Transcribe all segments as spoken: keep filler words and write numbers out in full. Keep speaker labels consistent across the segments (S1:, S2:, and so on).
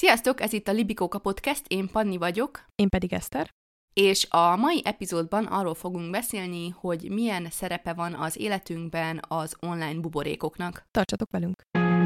S1: Sziasztok, ez itt a Libikóka Podcast, én Panni vagyok.
S2: Én pedig Eszter.
S1: És a mai epizódban arról fogunk beszélni, hogy milyen szerepe van az életünkben az online buborékoknak.
S2: Tartsatok velünk!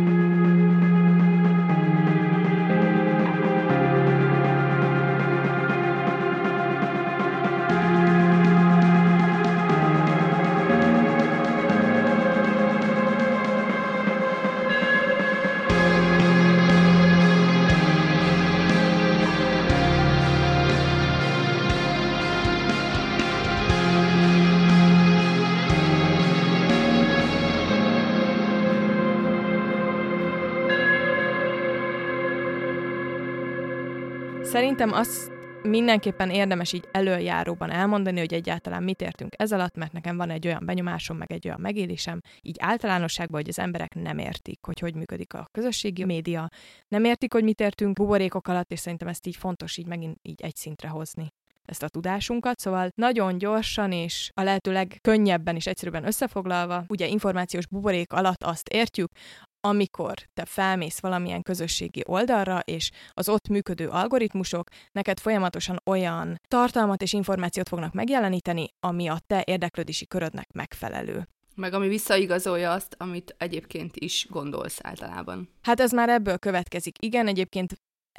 S2: Szerintem azt mindenképpen érdemes így előjáróban elmondani, hogy egyáltalán mit értünk ez alatt, mert nekem van egy olyan benyomásom, meg egy olyan megélésem, így általánosságban, hogy az emberek nem értik, hogy hogy működik a közösségi média, nem értik, hogy mit értünk buborékok alatt, és szerintem ezt így fontos így megint így egy szintre hozni, ezt a tudásunkat. Szóval nagyon gyorsan és a lehető legkönnyebben és egyszerűbben összefoglalva, ugye információs buborék alatt azt értjük, amikor te felmész valamilyen közösségi oldalra, és az ott működő algoritmusok neked folyamatosan olyan tartalmat és információt fognak megjeleníteni, ami a te érdeklődési körödnek megfelelő.
S1: Meg ami visszaigazolja azt, amit egyébként is gondolsz általában.
S2: Hát ez már ebből következik. Igen, egyébként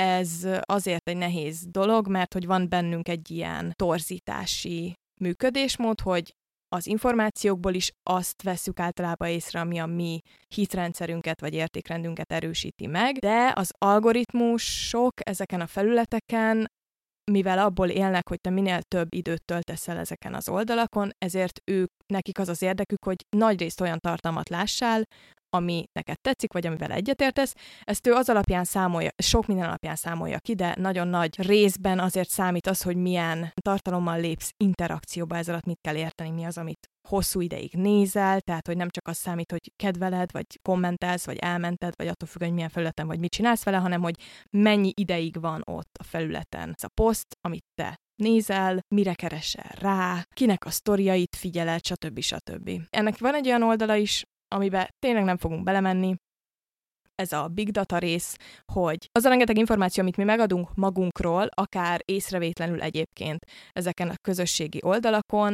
S2: ez azért egy nehéz dolog, mert hogy van bennünk egy ilyen torzítási működésmód, hogy az információkból is azt vesszük általában észre, ami a mi hitrendszerünket vagy értékrendünket erősíti meg, de az algoritmusok ezeken a felületeken, mivel abból élnek, hogy te minél több időt töltesz el ezeken az oldalakon, ezért ők, nekik az az érdekük, hogy nagyrészt olyan tartalmat lássál, ami neked tetszik, vagy amivel egyetértesz. Ezt ő az alapján számolja, sok minden alapján számolja ki, de nagyon nagy részben azért számít az, hogy milyen tartalommal lépsz interakcióba, ez alatt mit kell érteni, mi az, amit hosszú ideig nézel, tehát hogy nem csak az számít, hogy kedveled, vagy kommentelsz, vagy elmented, vagy attól függ, hogy milyen felületen vagy mit csinálsz vele, hanem hogy mennyi ideig van ott a felületen ez a poszt, amit te nézel, mire keresel rá, kinek a sztoriait figyeled, stb. stb. Ennek van egy olyan oldala is, amiben tényleg nem fogunk belemenni, ez a big data rész, hogy az a rengeteg információ, amit mi megadunk magunkról, akár észrevétlenül egyébként ezeken a közösségi oldalakon,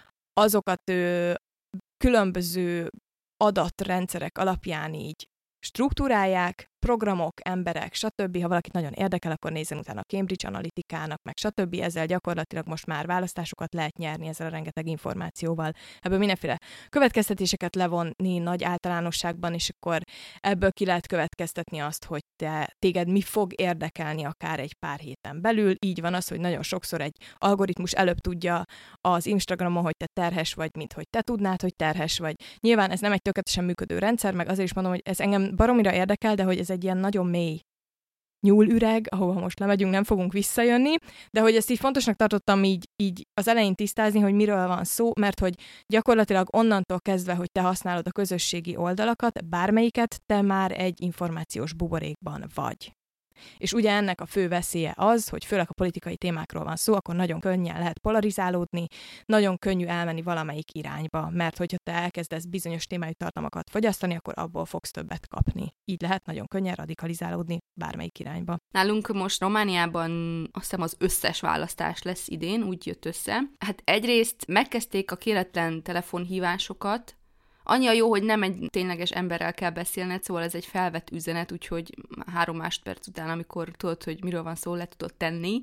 S2: azokat ő, különböző adatrendszerek alapján így struktúrálják, programok, emberek, stb. Ha valakit nagyon érdekel, akkor nézzen utána a Cambridge Analytica-nak, meg stb. Ezzel gyakorlatilag most már választásokat lehet nyerni ezzel a rengeteg információval. Ebből mindenféle következtetéseket levonni nagy általánosságban, és akkor ebből ki lehet következtetni azt, hogy te, téged mi fog érdekelni akár egy pár héten belül. Így van az, hogy nagyon sokszor egy algoritmus előbb tudja az Instagramon, hogy te terhes vagy, mint hogy te tudnád, hogy terhes vagy. Nyilván ez nem egy tökéletesen működő rendszer, meg azért is mondom, hogy ez engem baromira érdekel, de hogy ez egy ilyen nagyon mély nyúlüreg, ahova most lemegyünk, nem fogunk visszajönni, de hogy ezt így fontosnak tartottam így, így az elején tisztázni, hogy miről van szó, mert hogy gyakorlatilag onnantól kezdve, hogy te használod a közösségi oldalakat, bármelyiket, te már egy információs buborékban vagy. És ugye ennek a fő veszélye az, hogy főleg a politikai témákról van szó, akkor nagyon könnyen lehet polarizálódni, nagyon könnyű elmenni valamelyik irányba, mert hogyha te elkezdesz bizonyos témájú tartalmakat fogyasztani, akkor abból fogsz többet kapni. Így lehet nagyon könnyen radikalizálódni bármelyik irányba.
S1: Nálunk most Romániában azt hiszem az összes választás lesz idén, úgy jött össze. Hát egyrészt megkezdték a kéretlen telefonhívásokat. Annyi a jó, hogy nem egy tényleges emberrel kell beszélned, szóval ez egy felvett üzenet, úgyhogy három másodperc után, amikor tudod, hogy miről van szó, le tudod tenni.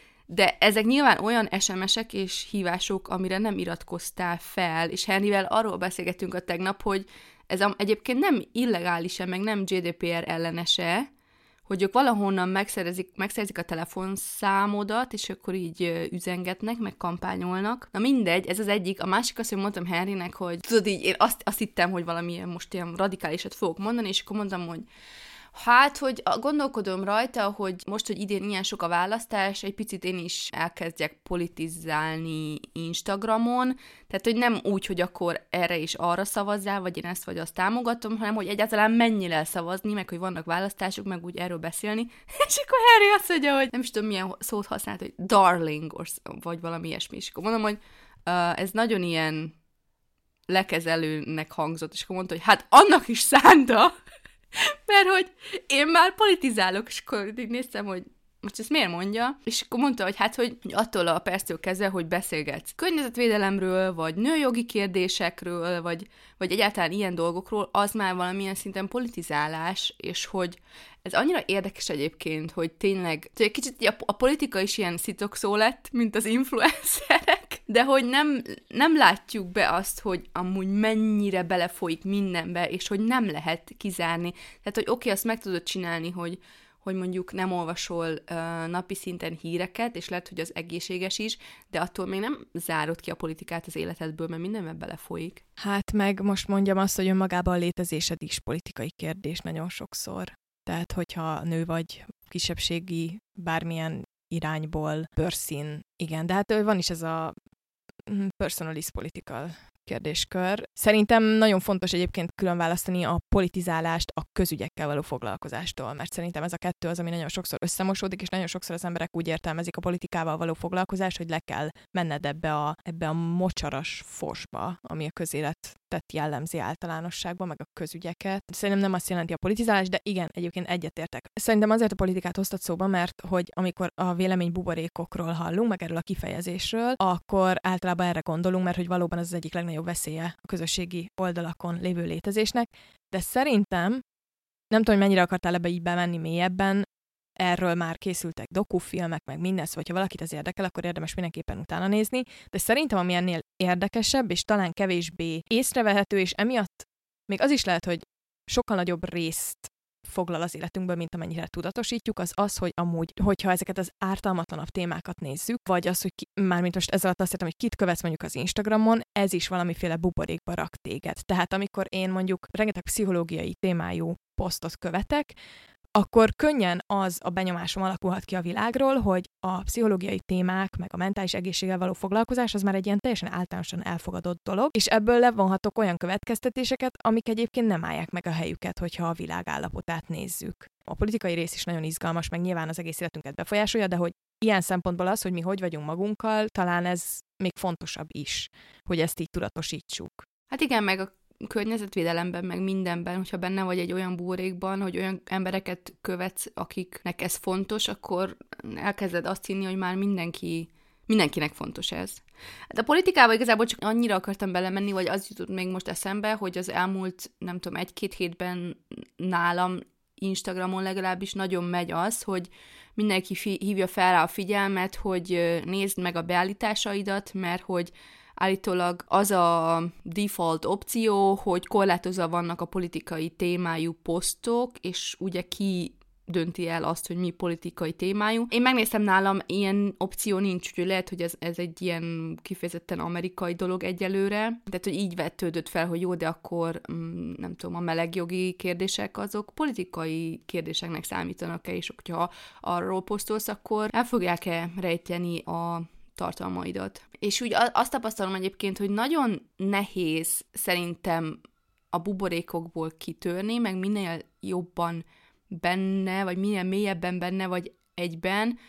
S1: De ezek nyilván olyan es em esek és hívások, amire nem iratkoztál fel, és Henryvel arról beszélgettünk a tegnap, hogy ez egyébként nem illegális-e, meg nem gé dé pé er ellenese, hogy ők valahonnan megszerezik, megszerzik a telefonszámodat, és akkor így üzengetnek, meg kampányolnak. Na mindegy, ez az egyik. A másik az, hogy mondtam Henrynek, hogy tudod így, én azt, azt hittem, hogy valamilyen most ilyen radikálisat fogok mondani, és akkor mondtam, hogy hát, hogy gondolkodom rajta, hogy most, hogy idén ilyen sok a választás, egy picit én is elkezdjek politizálni Instagramon, tehát, hogy nem úgy, hogy akkor erre és arra szavazzál, vagy én ezt vagy azt támogatom, hanem, hogy egyáltalán mennyire szavazni, meg hogy vannak választások, meg úgy erről beszélni. És akkor Harry azt mondja, hogy nem is tudom, milyen szót használt, hogy darling, vagy valami ilyesmi. És akkor mondom, hogy uh, ez nagyon ilyen lekezelőnek hangzott, és akkor mondta, hogy hát annak is szánta, Mert hogy én már politizálok, és akkor így néztem, hogy most ezt miért mondja, és akkor mondta, hogy hát, hogy attól a perctől kezdve, hogy beszélgetsz környezetvédelemről, vagy nőjogi kérdésekről, vagy, vagy egyáltalán ilyen dolgokról, az már valamilyen szinten politizálás, és hogy ez annyira érdekes egyébként, hogy tényleg, hogy egy kicsit a, a politika is ilyen szitokszó lett, mint az influencerek, de hogy nem, nem látjuk be azt, hogy amúgy mennyire belefolyik mindenbe, és hogy nem lehet kizárni. Tehát, hogy oké, okay, azt meg tudod csinálni, hogy hogy mondjuk nem olvasol uh, napi szinten híreket, és lehet, hogy az egészséges is, de attól még nem zárod ki a politikát az életedből, mert mindenben belefolyik.
S2: Hát meg most mondjam azt, hogy önmagában a létezésed is politikai kérdés nagyon sokszor. Tehát, hogyha nő vagy kisebbségi bármilyen irányból, bőrszín, igen, de hát van is ez a personalist political kérdéskör. Szerintem nagyon fontos egyébként külön választani a politizálást a közügyekkel való foglalkozástól, mert szerintem ez a kettő az, ami nagyon sokszor összemosódik, és nagyon sokszor az emberek úgy értelmezik a politikával való foglalkozást, hogy le kell menned ebbe a, ebbe a mocsaras fosba, ami a közéletet jellemzi általánosságban, meg a közügyeket. Szerintem nem azt jelenti a politizálás, de igen, egyébként egyetértek. Szerintem azért a politikát hoztad szóba, mert hogy amikor a vélemény buborékokról hallunk, meg erről a kifejezésről, akkor általában erre gondolunk, mert hogy valóban ez az egyik legnagyobb beszélye a közösségi oldalakon lévő létezésnek, de szerintem, nem tudom, hogy mennyire akartál ebbe így bemenni mélyebben, erről már készültek dokufilmek, meg minden, szóval, ha valakit ez érdekel, akkor érdemes mindenképpen utána nézni, de szerintem ami ennél érdekesebb, és talán kevésbé észrevehető, és emiatt még az is lehet, hogy sokkal nagyobb részt foglal az életünkből, mint amennyire tudatosítjuk, az az, hogy amúgy, hogyha ezeket az ártalmatlanabb témákat nézzük, vagy az, hogy ki, mármint most ezzel azt értem, hogy kit követsz mondjuk az Instagramon, ez is valamiféle buborékba rak téged. Tehát amikor én mondjuk rengeteg pszichológiai témájú posztot követek, akkor könnyen az a benyomásom alakulhat ki a világról, hogy a pszichológiai témák, meg a mentális egészséggel való foglalkozás az már egy ilyen teljesen általánosan elfogadott dolog, és ebből levonhatok olyan következtetéseket, amik egyébként nem állják meg a helyüket, hogyha a világ állapotát nézzük. A politikai rész is nagyon izgalmas, meg nyilván az egész életünket befolyásolja, de hogy ilyen szempontból az, hogy mi hogy vagyunk magunkkal, talán ez még fontosabb is, hogy ezt így tudatosítsuk.
S1: Hát igen, meg a környezetvédelemben, meg mindenben, hogyha benne vagy egy olyan buborékban, hogy olyan embereket követsz, akiknek ez fontos, akkor elkezded azt hinni, hogy már mindenki, mindenkinek fontos ez. Hát a politikában igazából csak annyira akartam belemenni, vagy az jutott még most eszembe, hogy az elmúlt, nem tudom, egy-két hétben nálam Instagramon legalábbis nagyon megy az, hogy mindenki fi- hívja fel rá a figyelmet, hogy nézd meg a beállításaidat, mert hogy állítólag az a default opció, hogy korlátozva vannak a politikai témájú posztok, és ugye ki dönti el azt, hogy mi politikai témájú. Én megnéztem, nálam ilyen opció nincs, úgyhogy lehet, hogy ez, ez egy ilyen kifejezetten amerikai dolog egyelőre. Tehát, hogy így vetődött fel, hogy jó, de akkor nem tudom, a melegjogi kérdések azok politikai kérdéseknek számítanak-e, és hogyha arról posztolsz, akkor el fogják-e rejteni a tartalmaidat. És úgy azt tapasztalom egyébként, hogy nagyon nehéz szerintem a buborékokból kitörni, meg minél jobban benne, vagy minél mélyebben benne vagy egyben,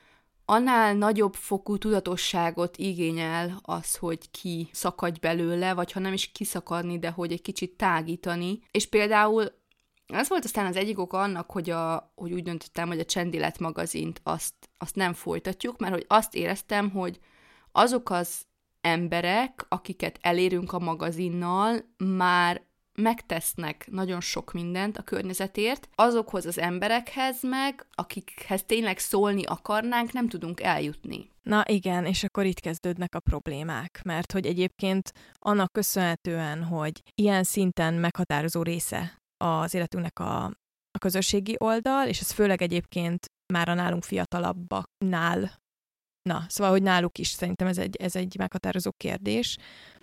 S1: annál nagyobb fokú tudatosságot igényel az, hogy ki szakadj belőle, vagy ha nem is kiszakadni, de hogy egy kicsit tágítani. És például ez volt aztán az egyik oka annak, hogy, a, hogy úgy döntöttem, hogy a Csendilet magazint azt, azt nem folytatjuk, mert hogy azt éreztem, hogy azok az emberek, akiket elérünk a magazinnal, már megtesznek nagyon sok mindent a környezetért, azokhoz az emberekhez meg, akikhez tényleg szólni akarnánk, nem tudunk eljutni.
S2: Na igen, és akkor itt kezdődnek a problémák, mert hogy egyébként annak köszönhetően, hogy ilyen szinten meghatározó része az életünknek a, a közösségi oldal, és ez főleg egyébként már a nálunk fiatalabbaknál, na, szóval, hogy náluk is szerintem ez egy, ez egy meghatározó kérdés.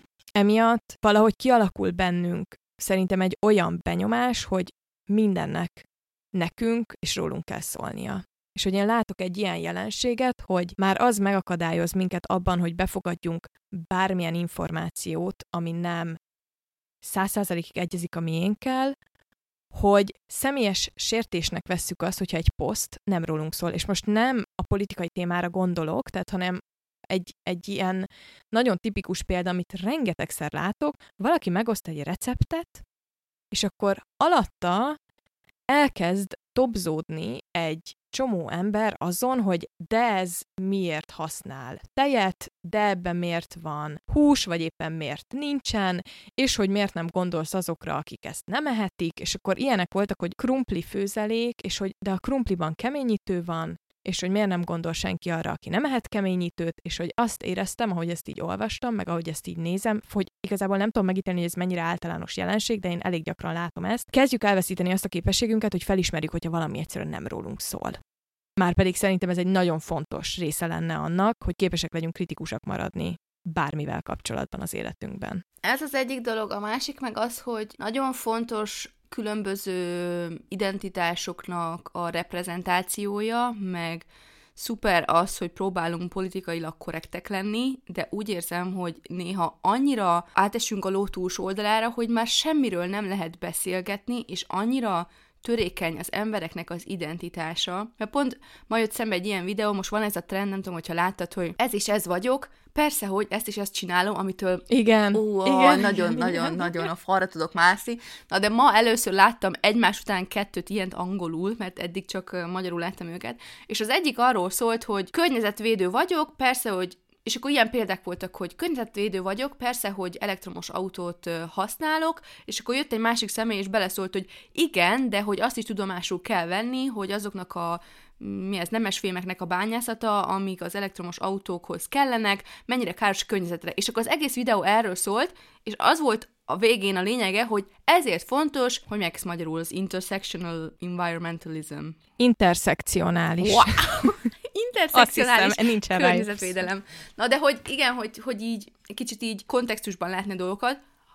S2: Emiatt valahogy kialakul bennünk szerintem egy olyan benyomás, hogy mindennek nekünk és rólunk kell szólnia. És hogy én látok egy ilyen jelenséget, hogy már az megakadályoz minket abban, hogy befogadjunk bármilyen információt, ami nem száz százalékig egyezik a miénkkel, hogy személyes sértésnek vesszük azt, hogyha egy poszt nem rólunk szól. És most nem a politikai témára gondolok, tehát hanem egy, egy ilyen nagyon tipikus példa, amit rengetegszer látok, valaki megoszt egy receptet, és akkor alatta elkezd tobzódni egy csomó ember azon, hogy de ez miért használ tejet, de ebben miért van hús, vagy éppen miért nincsen, és hogy miért nem gondolsz azokra, akik ezt nem ehetik, és akkor ilyenek voltak, hogy krumpli főzelék, és hogy de a krumpliban keményítő van, és hogy miért nem gondol senki arra, aki nem ehet keményítőt, és hogy azt éreztem, ahogy ezt így olvastam, meg ahogy ezt így nézem, hogy igazából nem tudom megítélni, hogy ez mennyire általános jelenség, de én elég gyakran látom ezt. Kezdjük elveszíteni azt a képességünket, hogy felismerjük, hogyha valami egyszerűen nem rólunk szól. Márpedig szerintem ez egy nagyon fontos része lenne annak, hogy képesek legyünk kritikusak maradni bármivel kapcsolatban az életünkben.
S1: Ez az egyik dolog, a másik meg az, hogy nagyon fontos különböző identitásoknak a reprezentációja, meg szuper az, hogy próbálunk politikailag korrektek lenni, de úgy érzem, hogy néha annyira átesünk a ló túlsó oldalára, hogy már semmiről nem lehet beszélgetni, és annyira törékeny az embereknek az identitása. Mert pont ma jött szembe egy ilyen videó, most van ez a trend, nem tudom, hogyha láttad, hogy ez is ez vagyok, persze, hogy ezt is ezt csinálom, amitől
S2: igen,
S1: ó,
S2: igen.
S1: nagyon-nagyon-nagyon a falra tudok mászni. Na, de ma először láttam egymás után kettőt ilyent angolul, mert eddig csak magyarul láttam őket, és az egyik arról szólt, hogy környezetvédő vagyok, persze, hogy és akkor ilyen példák voltak, hogy környezetvédő vagyok, persze, hogy elektromos autót használok, és akkor jött egy másik személy, és beleszólt, hogy igen, de hogy azt is tudomásul kell venni, hogy azoknak a mi ez, nemesfémeknek a bányászata, amik az elektromos autókhoz kellenek, mennyire káros a környezetre. És akkor az egész videó erről szólt, és az volt a végén a lényege, hogy ezért fontos, hogy meg ezt magyarul az intersectional environmentalism.
S2: Interszekcionális.
S1: Wow! Interszekcionális
S2: környezetvédelem.
S1: Rájuk. Na de hogy igen, hogy, hogy így kicsit így kontextusban látni dolgokat,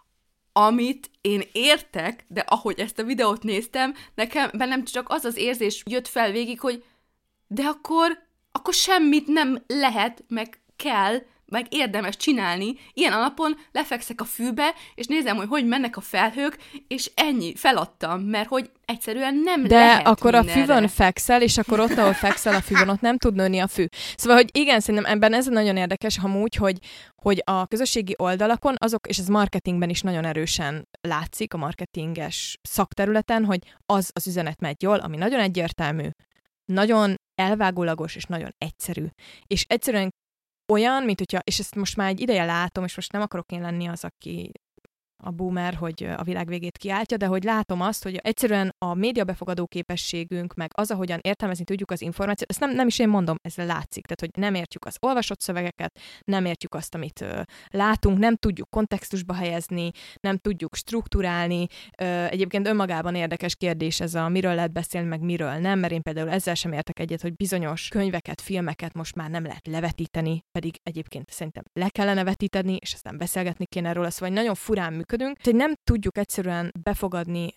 S1: amit én értek, de ahogy ezt a videót néztem, nekem bennem csak az az érzés jött fel végig, hogy de akkor, akkor semmit nem lehet, meg kell, meg érdemes csinálni. Ilyen alapon lefekszek a fűbe, és nézem, hogy hogy mennek a felhők, és ennyi, feladtam, mert hogy egyszerűen nem
S2: de
S1: lehet
S2: De akkor
S1: mindenre.
S2: A füvön fekszel, és akkor ott, ahol fekszel a füvön, ott nem tud nőni a fű. Szóval, hogy igen, szerintem ebben ez nagyon érdekes, amúgy, hogy, hogy a közösségi oldalakon azok, és ez marketingben is nagyon erősen látszik, a marketinges szakterületen, hogy az az üzenet megy jól, ami nagyon egyértelmű, nagyon elvágólagos, és nagyon egyszerű. És egyszerűen olyan, mint hogyha, és ezt most már egy ideje látom, és most nem akarok én lenni az, aki a boomer, hogy a világ végét kiáltja, de hogy látom azt, hogy egyszerűen a média befogadó képességünk, meg az, ahogyan értelmezni tudjuk az információt, ezt nem, nem is én mondom, ez látszik, tehát hogy nem értjük az olvasott szövegeket, nem értjük azt, amit ö, látunk, nem tudjuk kontextusba helyezni, nem tudjuk strukturálni. Ö, egyébként önmagában érdekes kérdés ez a miről lehet beszélni, meg miről nem, mert én például ezzel sem értek egyet, hogy bizonyos könyveket, filmeket most már nem lehet levetíteni, pedig egyébként szerintem le kellene vetíteni, és aztán beszélgetni kéne róla, szóval nagyon furán működünk, tehát nem tudjuk egyszerűen befogadni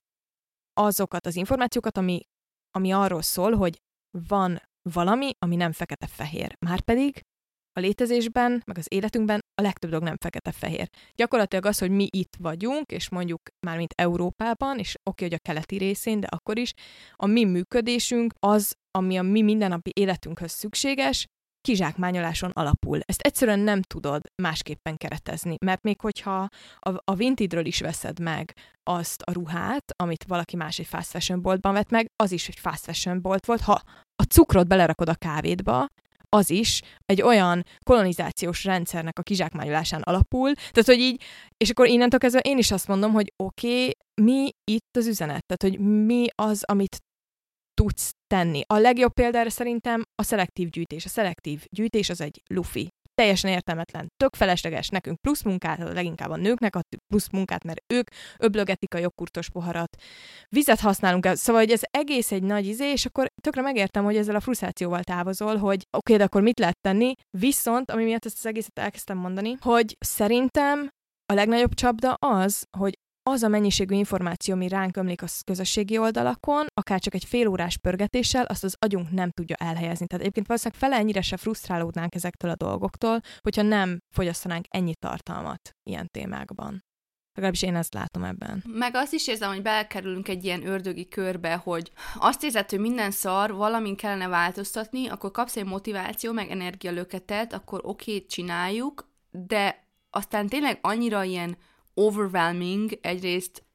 S2: azokat az információkat, ami, ami arról szól, hogy van valami, ami nem fekete-fehér. Márpedig a létezésben, meg az életünkben a legtöbb dolog nem fekete-fehér. Gyakorlatilag az, hogy mi itt vagyunk, és mondjuk már mint Európában, és oké, hogy a keleti részén, de akkor is, a mi működésünk az, ami a mi mindennapi életünkhöz szükséges, kizsákmányoláson alapul. Ezt egyszerűen nem tudod másképpen keretezni, mert még hogyha a, a Vinted-ről is veszed meg azt a ruhát, amit valaki más egy fast fashion boltban vett meg, az is egy fast fashion bolt volt. Ha a cukrot belerakod a kávédba, az is egy olyan kolonizációs rendszernek a kizsákmányolásán alapul, tehát hogy így, és akkor innentől kezdve én is azt mondom, hogy oké, okay, mi itt az üzenet, tehát hogy mi az, amit tudsz tenni. A legjobb példára szerintem a szelektív gyűjtés. A szelektív gyűjtés az egy lufi. Teljesen értelmetlen, tök felesleges, nekünk plusz munkát, leginkább a nőknek adjuk plusz munkát, mert ők öblögetik a jogkurtos poharat. Vizet használunk el, szóval hogy ez egész egy nagy izé, és akkor tökre megértem, hogy ezzel a frusztrációval távozol, hogy oké, okay, de akkor mit lehet tenni, viszont, ami miatt ezt az egészet elkezdtem mondani, hogy szerintem a legnagyobb csapda az, hogy az a mennyiségű információ, ami ránk ömlik a közösségi oldalakon, akár csak egy fél órás pörgetéssel, azt az agyunk nem tudja elhelyezni. Tehát egyébként valószínűleg fele ennyire se frusztrálódnánk ezektől a dolgoktól, hogyha nem fogyasztanánk ennyi tartalmat ilyen témákban. Legalábbis én ezt látom ebben.
S1: Meg azt is érzem, hogy belekerülünk egy ilyen ördögi körbe, hogy azt érzed, hogy minden szar, valamin kellene változtatni, akkor kapsz egy motiváció, meg energialöketet, akkor oké, okay, csináljuk, de aztán tényleg annyira ilyen overwhelming, egyrészt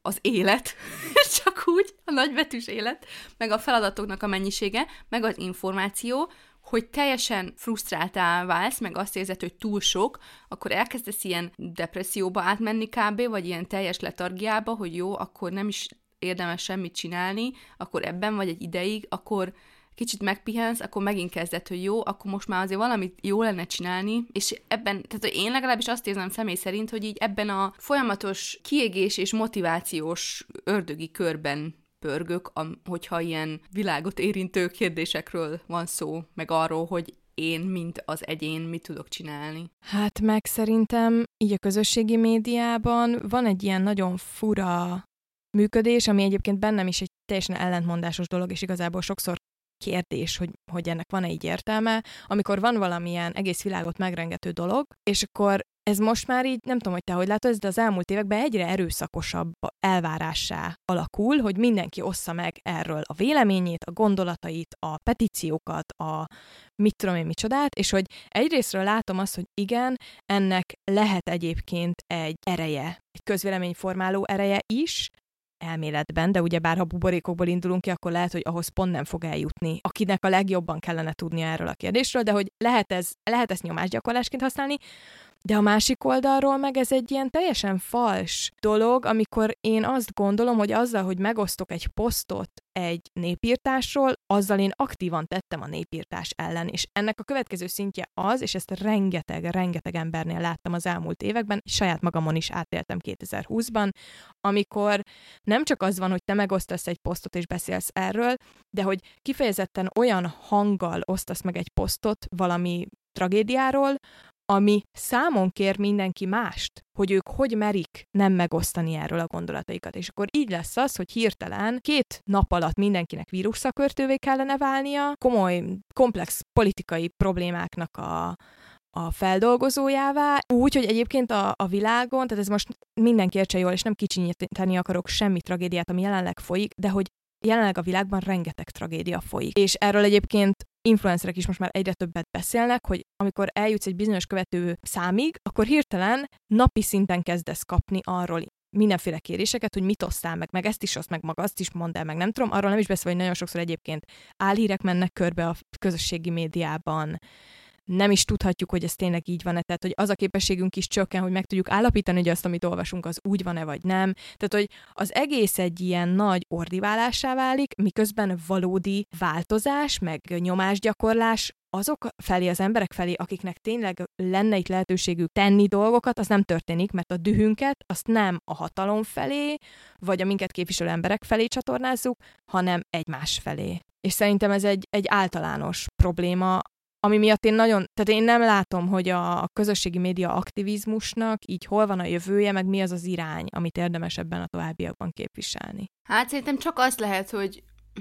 S1: az élet, csak úgy, a nagybetűs élet, meg a feladatoknak a mennyisége, meg az információ, hogy teljesen frusztráltá válsz, meg azt érzed, hogy túl sok, akkor elkezdesz ilyen depresszióba átmenni kb., vagy ilyen teljes letargiába, hogy jó, akkor nem is érdemes semmit csinálni, akkor ebben vagy egy ideig, akkor kicsit megpihensz, akkor megint kezded, hogy jó, akkor most már azért valamit jó lenne csinálni, és ebben, tehát én legalábbis azt érzem személy szerint, hogy így ebben a folyamatos kiégés és motivációs ördögi körben pörgök, hogyha ilyen világot érintő kérdésekről van szó, meg arról, hogy én, mint az egyén, mit tudok csinálni.
S2: Hát meg szerintem így a közösségi médiában van egy ilyen nagyon fura működés, ami egyébként bennem is egy teljesen ellentmondásos dolog, és igazából sokszor kérdés, hogy, hogy ennek van-e így értelme, amikor van valamilyen egész világot megrengető dolog, és akkor ez most már így, nem tudom, hogy te hogy látod, de az elmúlt években egyre erőszakosabb elvárássá alakul, hogy mindenki ossza meg erről a véleményét, a gondolatait, a petíciókat, a mit tudom én micsodát, és hogy egyrésztről látom azt, hogy igen, ennek lehet egyébként egy ereje, egy közvéleményformáló ereje is, elméletben, de ugyebár ha buborékokból indulunk ki, akkor lehet, hogy ahhoz pont nem fog eljutni, akinek a legjobban kellene tudnia erről a kérdésről, de hogy lehet, ez, lehet ezt nyomásgyakorlásként használni, de a másik oldalról meg ez egy ilyen teljesen fals dolog, amikor én azt gondolom, hogy azzal, hogy megosztok egy posztot egy népírtásról, azzal én aktívan tettem a népírtás ellen, és ennek a következő szintje az, és ezt rengeteg, rengeteg embernél láttam az elmúlt években, és saját magamon is átéltem kétezer-húszban, amikor nem csak az van, hogy te megosztasz egy posztot és beszélsz erről, de hogy kifejezetten olyan hanggal osztasz meg egy posztot valami tragédiáról, ami számon kér mindenki mást, hogy ők hogy merik nem megosztani erről a gondolataikat. És akkor így lesz az, hogy hirtelen két nap alatt mindenkinek vírusszakértővé kellene válnia, komoly, komplex politikai problémáknak a, a feldolgozójává, úgy, hogy egyébként a, a világon, tehát ez most mindenki értse jól, és nem kicsinyíteni akarok semmi tragédiát, ami jelenleg folyik, de hogy jelenleg a világban rengeteg tragédia folyik. És erről egyébként influencerek is most már egyre többet beszélnek, hogy amikor eljutsz egy bizonyos követő számig, akkor hirtelen napi szinten kezdesz kapni arról mindenféle kéréseket, hogy mit osztál meg, meg ezt is oszt meg, maga azt is mondd el, meg nem tudom, arról nem is beszél, hogy nagyon sokszor egyébként álhírek mennek körbe a közösségi médiában, nem is tudhatjuk, hogy ez tényleg így van-e, tehát hogy az a képességünk is csökken, hogy meg tudjuk állapítani, hogy azt, amit olvasunk, az úgy van-e, vagy nem. Tehát, hogy az egész egy ilyen nagy ordiválásá válik, miközben valódi változás, meg nyomásgyakorlás azok felé, az emberek felé, akiknek tényleg lenne itt lehetőségük tenni dolgokat, az nem történik, mert a dühünket azt nem a hatalom felé, vagy a minket képviselő emberek felé csatornázzuk, hanem egymás felé. És szerintem ez egy, egy általános probléma, ami miatt én nagyon, tehát én nem látom, hogy a, a közösségi média aktivizmusnak így hol van a jövője, meg mi az az irány, amit érdemes ebben a továbbiakban képviselni.
S1: Hát szerintem csak az lehet, hogy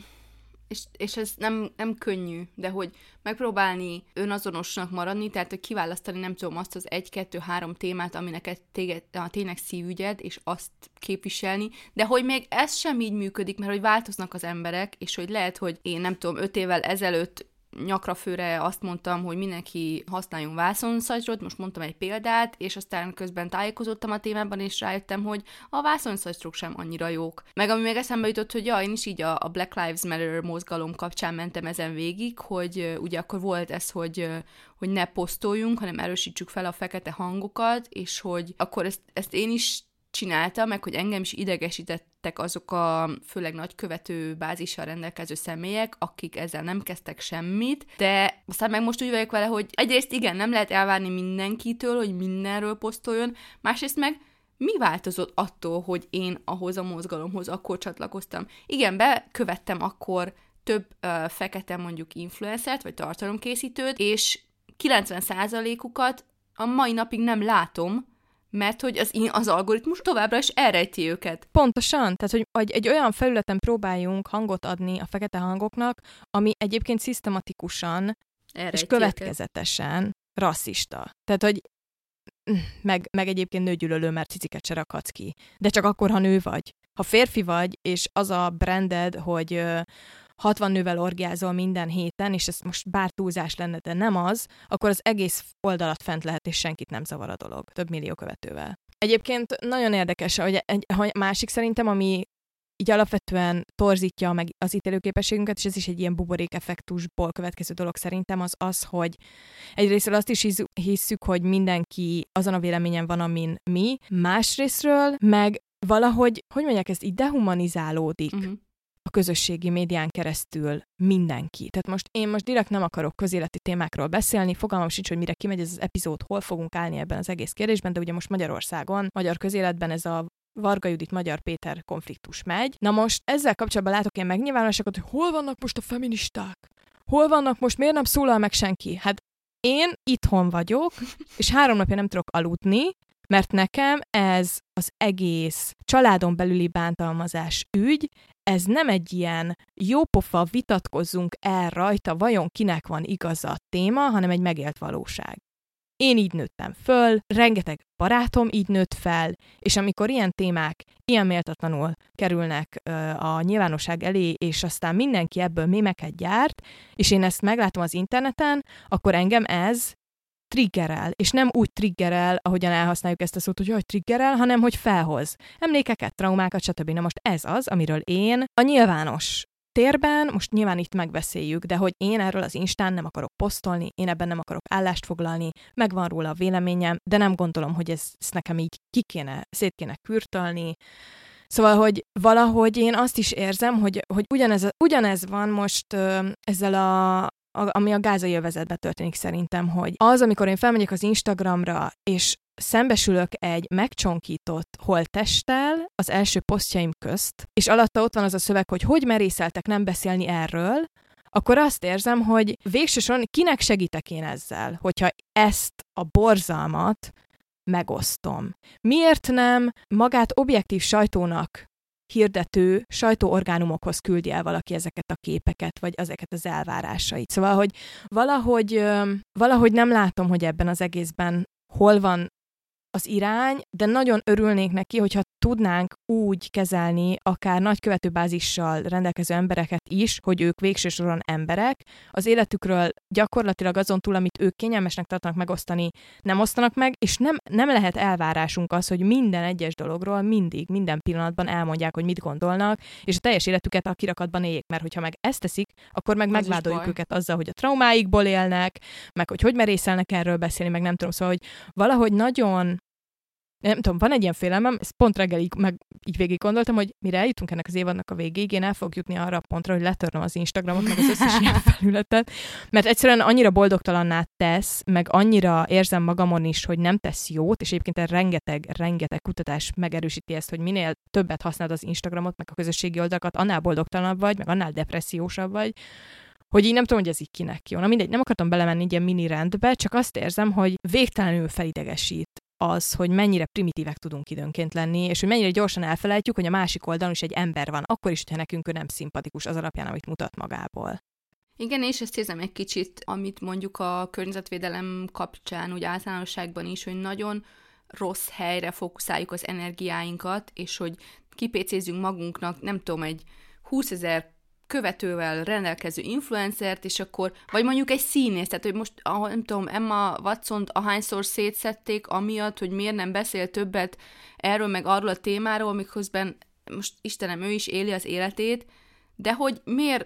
S1: és, és ez nem, nem könnyű, de hogy megpróbálni önazonosnak maradni, tehát hogy kiválasztani, nem tudom, azt az egy-kettő-három témát, ami neked téged, a tényleg szívügyed, és azt képviselni, de hogy még ez sem így működik, mert hogy változnak az emberek, és hogy lehet, hogy én nem tudom, öt évvel ezelőtt nyakra főre azt mondtam, hogy mindenki használjon vászonszagyrot, most mondtam egy példát, és aztán közben tájékozottam a témában, és rájöttem, hogy a vászonszagyrok sem annyira jók. Meg ami még eszembe jutott, hogy ja, én is így a, a Black Lives Matter mozgalom kapcsán mentem ezen végig, hogy uh, ugye akkor volt ez, hogy, uh, hogy ne posztoljunk, hanem erősítsük fel a fekete hangokat, és hogy akkor ezt, ezt én is csinálta, meg hogy engem is idegesítettek azok a főleg nagy követő bázissal rendelkező személyek, akik ezzel nem kezdtek semmit, de aztán meg most úgy vagyok vele, hogy egyrészt igen, nem lehet elvárni mindenkitől, hogy mindenről posztoljon, másrészt meg mi változott attól, hogy én ahhoz a mozgalomhoz akkor csatlakoztam? Igen, bekövettem akkor több uh, fekete mondjuk influencert, vagy tartalomkészítőt, és kilencven százalékukat a mai napig nem látom, mert hogy az, az algoritmus továbbra is elrejti őket.
S2: Pontosan, tehát hogy egy, egy olyan felületen próbáljunk hangot adni a fekete hangoknak, ami egyébként szisztematikusan elrejti és következetesen őket. Rasszista. Tehát, hogy meg, meg egyébként nőgyűlölő, mert ciciket se rakhatsz ki. De csak akkor, ha nő vagy. Ha férfi vagy, és az a branded, hogy hatvan nővel orgiázol minden héten, és ez most bár túlzás lenne, de nem az, akkor az egész oldalat fent lehet, és senkit nem zavar a dolog. Több millió követővel. Egyébként nagyon érdekes, hogy egy, egy másik szerintem, ami így alapvetően torzítja meg az ítélőképességünket, és ez is egy ilyen buborékeffektusból következő dolog szerintem, az az, hogy egyrésztről azt is hisszük, hogy mindenki azon a véleményen van, amin mi, másrésztről meg valahogy, hogy mondják, ezt így dehumanizálódik uh-huh. a közösségi médián keresztül mindenki. Tehát most én most direkt nem akarok közéleti témákról beszélni, fogalmam sincs, hogy mire kimegy ez az epizód, hol fogunk állni ebben az egész kérdésben, de ugye most Magyarországon, magyar közéletben ez a Varga Judit, Magyar Péter konfliktus megy. Na most ezzel kapcsolatban látok én megnyilvánulásokat, hogy hol vannak most a feministák? Hol vannak most? Miért nem szólal meg senki? Hát én itthon vagyok, és három napja nem tudok aludni, mert nekem ez az egész családon belüli bántalmazás ügy, ez nem egy ilyen jópofa vitatkozzunk el rajta, vajon kinek van igaza téma, hanem egy megélt valóság. Én így nőttem föl, rengeteg barátom így nőtt fel, és amikor ilyen témák ilyen méltatlanul kerülnek ö, a nyilvánosság elé, és aztán mindenki ebből mémeket gyárt, és én ezt meglátom az interneten, akkor engem ez triggerel, és nem úgy triggerel, ahogyan elhasználjuk ezt a szót, hogy jaj, triggerel, hanem hogy felhoz emlékeket, traumákat, stb. Na most ez az, amiről én a nyilvános térben, most nyilván itt megbeszéljük, de hogy én erről az Instán nem akarok posztolni, én ebben nem akarok állást foglalni, megvan róla a véleményem, de nem gondolom, hogy ez, ezt nekem így ki kéne, szét kéne kürtölni. Szóval, hogy valahogy én azt is érzem, hogy, hogy ugyanez, ugyanez van most ö, ezzel a A, ami a gázai övezetben történik szerintem, hogy az, amikor én felmegyek az Instagramra, és szembesülök egy megcsonkított holttesttel az első posztjaim közt, és alatta ott van az a szöveg, hogy hogy merészeltek nem beszélni erről, akkor azt érzem, hogy végső soron kinek segítek én ezzel, hogyha ezt a borzalmat megosztom. Miért nem magát objektív sajtónak hirdető sajtóorgánumokhoz küldi el valaki ezeket a képeket, vagy ezeket az elvárásait. Szóval, hogy valahogy, valahogy nem látom, hogy ebben az egészben hol van az irány, de nagyon örülnék neki, hogyha tudnánk úgy kezelni akár nagy követőbázissal rendelkező embereket is, hogy ők végső soron emberek, az életükről gyakorlatilag azon túl, amit ők kényelmesnek tartanak megosztani, nem osztanak meg, és nem, nem lehet elvárásunk az, hogy minden egyes dologról mindig, minden pillanatban elmondják, hogy mit gondolnak, és a teljes életüket a kirakatban éljék, mert hogyha meg ezt teszik, akkor meg az megvádoljuk őket azzal, hogy a traumáikból élnek, meg hogy hogy merészelnek erről beszélni, meg nem tudom, szóval, hogy valahogy nagyon nem tudom, van egy ilyen félelmem, ezt pont reggel így, meg így végig gondoltam, hogy mire eljutunk ennek az évadnak a végéig, én el fogok jutni arra a pontra, hogy letörnöm az Instagramot, meg az összes ilyen felületet, mert egyszerűen annyira boldogtalanná tesz, meg annyira érzem magamon is, hogy nem tesz jót, és egyébként rengeteg, rengeteg kutatás megerősíti ezt, hogy minél többet használod az Instagramot, meg a közösségi oldalakat, annál boldogtalanabb vagy, meg annál depressziósabb vagy, hogy így nem tudom, hogy ez így kinek jó. Na mindegy, nem akartam belemenni egy ilyen mini rendbe, csak azt érzem, hogy végtelenül felidegesít az, hogy mennyire primitívek tudunk időnként lenni, és hogy mennyire gyorsan elfelejtjük, hogy a másik oldalon is egy ember van, akkor is, hogyha nekünk ő nem szimpatikus az alapján, amit mutat magából.
S1: Igen, és ezt érzem egy kicsit, amit mondjuk a környezetvédelem kapcsán, úgy általánosságban is, hogy nagyon rossz helyre fókuszáljuk az energiáinkat, és hogy kipécézzünk magunknak, nem tudom, egy húszezer követővel rendelkező influencert, és akkor, vagy mondjuk egy színész, tehát, hogy most, ah, nem tudom, Emma Watson-t ahányszor szétszedték, amiatt, hogy miért nem beszél többet erről, meg arról a témáról, miközben most Istenem, ő is éli az életét, de hogy miért,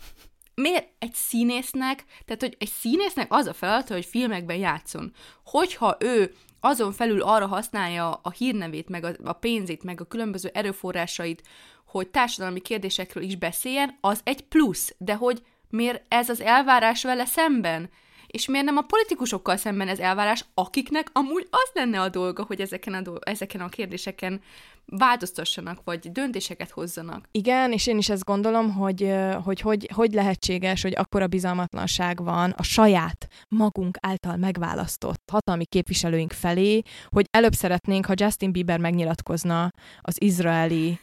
S1: miért egy színésznek, tehát, hogy egy színésznek az a feladata, hogy filmekben játszon. Hogyha ő azon felül arra használja a hírnevét, meg a, a pénzét, meg a különböző erőforrásait, hogy társadalmi kérdésekről is beszéljen, az egy plusz, de hogy miért ez az elvárás vele szemben? És miért nem a politikusokkal szemben ez elvárás, akiknek amúgy az lenne a dolga, hogy ezeken a, do- ezeken a kérdéseken változtassanak, vagy döntéseket hozzanak.
S2: Igen, és én is ezt gondolom, hogy hogy, hogy, hogy lehetséges, hogy akkora bizalmatlanság van a saját magunk által megválasztott hatalmi képviselőink felé, hogy előbb szeretnénk, ha Justin Bieber megnyilatkozna az izraeli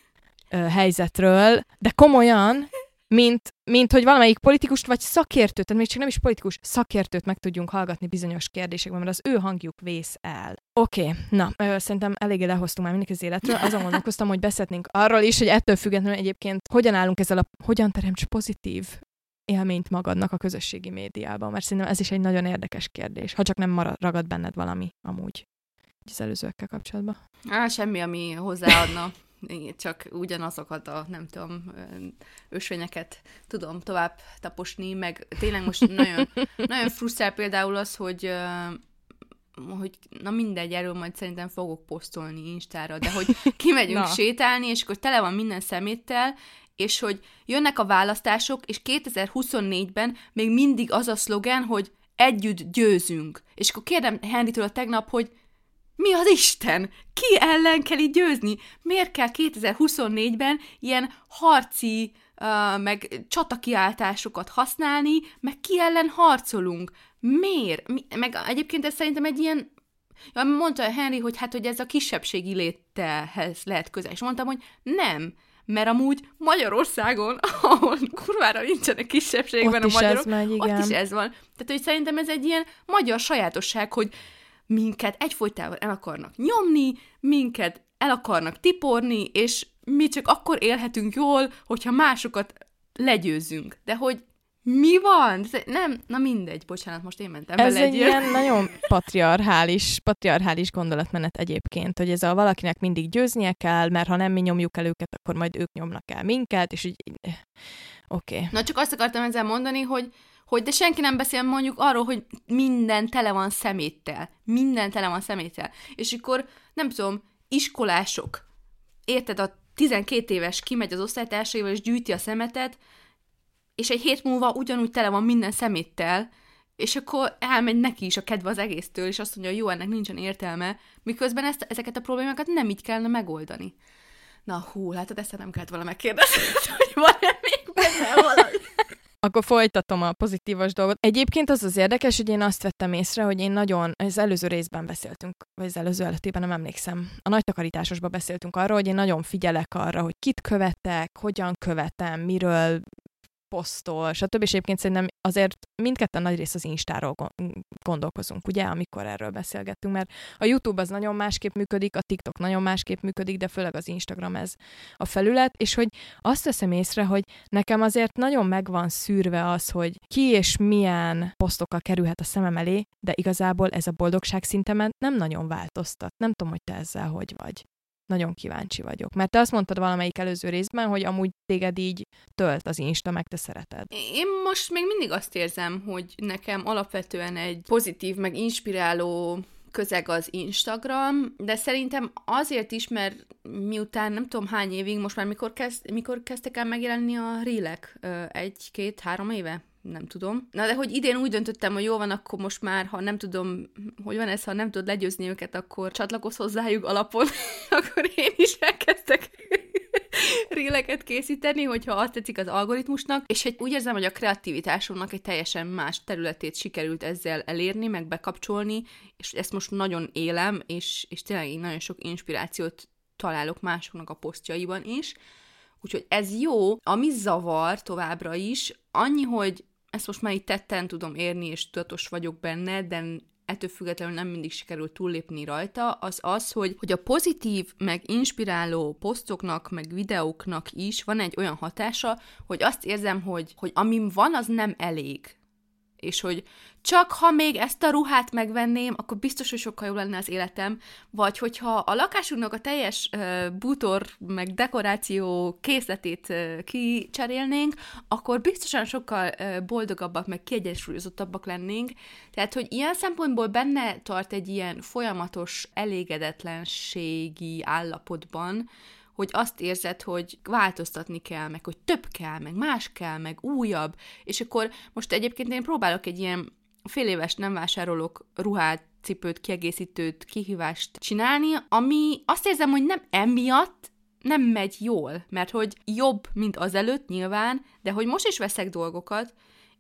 S2: helyzetről, de komolyan, mint, mint hogy valamelyik politikust vagy szakértőt, tehát még csak nem is politikus, szakértőt meg tudjunk hallgatni bizonyos kérdésekben, mert az ő hangjuk vész el. Oké, okay. Na, ö, szerintem eléggé lehoztunk már mindig az életről. Azon gondolkoztam, hogy beszélnénk arról is, hogy ettől függetlenül egyébként hogyan állunk ezzel a, hogyan teremts pozitív élményt magadnak a közösségi médiában, mert szerintem ez is egy nagyon érdekes kérdés, ha csak nem marad, ragad benned valami amúgy az előzőekkel kapcsolatban.
S1: Á, semmi, ami hozzáadna. Csak ugyanazokat a, nem tudom, ösvényeket tudom tovább taposni, meg tényleg most nagyon, nagyon frusztrál például az, hogy hogy na mindegy, erről majd szerintem fogok posztolni Instára, de hogy kimegyünk sétálni, és akkor tele van minden szeméttel, és hogy jönnek a választások, és kétezer-huszonnégyben még mindig az a szlogen, hogy együtt győzünk. És akkor kérdem Henrytől a tegnap, hogy mi az Isten? Ki ellen kell így győzni? Miért kell kétezer-huszonnégyben ilyen harci, uh, meg csatakiáltásokat használni, meg ki ellen harcolunk? Miért? Mi, meg egyébként ez szerintem egy ilyen, ja, mondta Henry, hogy hát, hogy ez a kisebbségi léttehez lehet közel. És mondtam, hogy nem, mert amúgy Magyarországon, ahol kurvára nincsenek kisebbségben
S2: ott
S1: a magyarok,
S2: megy,
S1: ott is ez van. Tehát, hogy szerintem ez egy ilyen magyar sajátosság, hogy minket egyfolytában el akarnak nyomni, minket el akarnak tiporni, és mi csak akkor élhetünk jól, hogyha másokat legyőzünk. De hogy mi van? Nem, na mindegy, bocsánat, most én mentem
S2: ez
S1: vele
S2: egy ilyen nagyon patriarchális, patriarchális gondolatmenet egyébként, hogy ez a valakinek mindig győznie kell, mert ha nem mi nyomjuk el őket, akkor majd ők nyomnak el minket, és így oké. Okay.
S1: Na csak azt akartam ezzel mondani, hogy hogy de senki nem beszél mondjuk arról, hogy minden tele van szeméttel. Minden tele van szeméttel. És akkor, nem tudom, iskolások, érted, a tizenkét éves kimegy az osztálytársaival, és gyűjti a szemetet, és egy hét múlva ugyanúgy tele van minden szeméttel, és akkor elmegy neki is a kedve az egésztől, és azt mondja, hogy jó, ennek nincsen értelme, miközben ezt, ezeket a problémákat nem így kellene megoldani. Na hú, látod, ezt nem kellett volna megkérdezni, hogy van-e még benne valami.
S2: Akkor folytatom a pozitívos dolgot. Egyébként az az érdekes, hogy én azt vettem észre, hogy én nagyon, az előző részben beszéltünk, vagy az előző előttében nem emlékszem, a nagy takarításosban beszéltünk arról, hogy én nagyon figyelek arra, hogy kit követek, hogyan követem, miről posztol, stb. És egyébként szerintem azért mindketten nagy rész az Instáról gondolkozunk, ugye, amikor erről beszélgettünk, mert a YouTube az nagyon másképp működik, a TikTok nagyon másképp működik, de főleg az Instagram ez a felület, és hogy azt veszem észre, hogy nekem azért nagyon meg van szűrve az, hogy ki és milyen posztokkal kerülhet a szemem elé, de igazából ez a boldogság szintemen nem nagyon változtat. Nem tudom, hogy te ezzel hogy vagy. Nagyon kíváncsi vagyok. Mert te azt mondtad valamelyik előző részben, hogy amúgy téged így tölt az Insta, meg te szereted.
S1: Én most még mindig azt érzem, hogy nekem alapvetően egy pozitív, meg inspiráló közeg az Instagram, de szerintem azért is, mert miután nem tudom hány évig, most már mikor, kezd, mikor kezdtek el megjelenni a Reelek? Egy, két, három éve? Nem tudom. Na, de hogy idén úgy döntöttem, hogy jó van, akkor most már, ha nem tudom, hogy van ez, ha nem tudod legyőzni őket, akkor csatlakozz hozzájuk alapon, akkor én is elkezdtek Reeleket készíteni, hogyha azt tetszik az algoritmusnak, és egy, úgy érzem, hogy a kreativitásomnak egy teljesen más területét sikerült ezzel elérni, meg bekapcsolni, és ezt most nagyon élem, és, és tényleg nagyon sok inspirációt találok másoknak a posztjaiban is, úgyhogy ez jó, ami zavar továbbra is, annyi, hogy ezt most már így tetten tudom érni, és tudatos vagyok benne, de ettől függetlenül nem mindig sikerül túllépni rajta, az az, hogy, hogy a pozitív, meg inspiráló posztoknak, meg videóknak is van egy olyan hatása, hogy azt érzem, hogy, hogy amim van, az nem elég. És hogy csak ha még ezt a ruhát megvenném, akkor biztos, hogy sokkal jobb lenne az életem, vagy hogyha a lakásunknak a teljes uh, bútor meg dekoráció készletét uh, kicserélnénk, akkor biztosan sokkal uh, boldogabbak, meg kiegyensúlyozottabbak lennénk. Tehát, hogy ilyen szempontból benne tart egy ilyen folyamatos elégedetlenségi állapotban, hogy azt érzed, hogy változtatni kell, meg hogy több kell, meg más kell, meg újabb, és akkor most egyébként én próbálok egy ilyen fél éves nem vásárolok ruhát, cipőt, kiegészítőt, kihívást csinálni, ami azt érzem, hogy nem emiatt nem megy jól, mert hogy jobb, mint azelőtt nyilván, de hogy most is veszek dolgokat,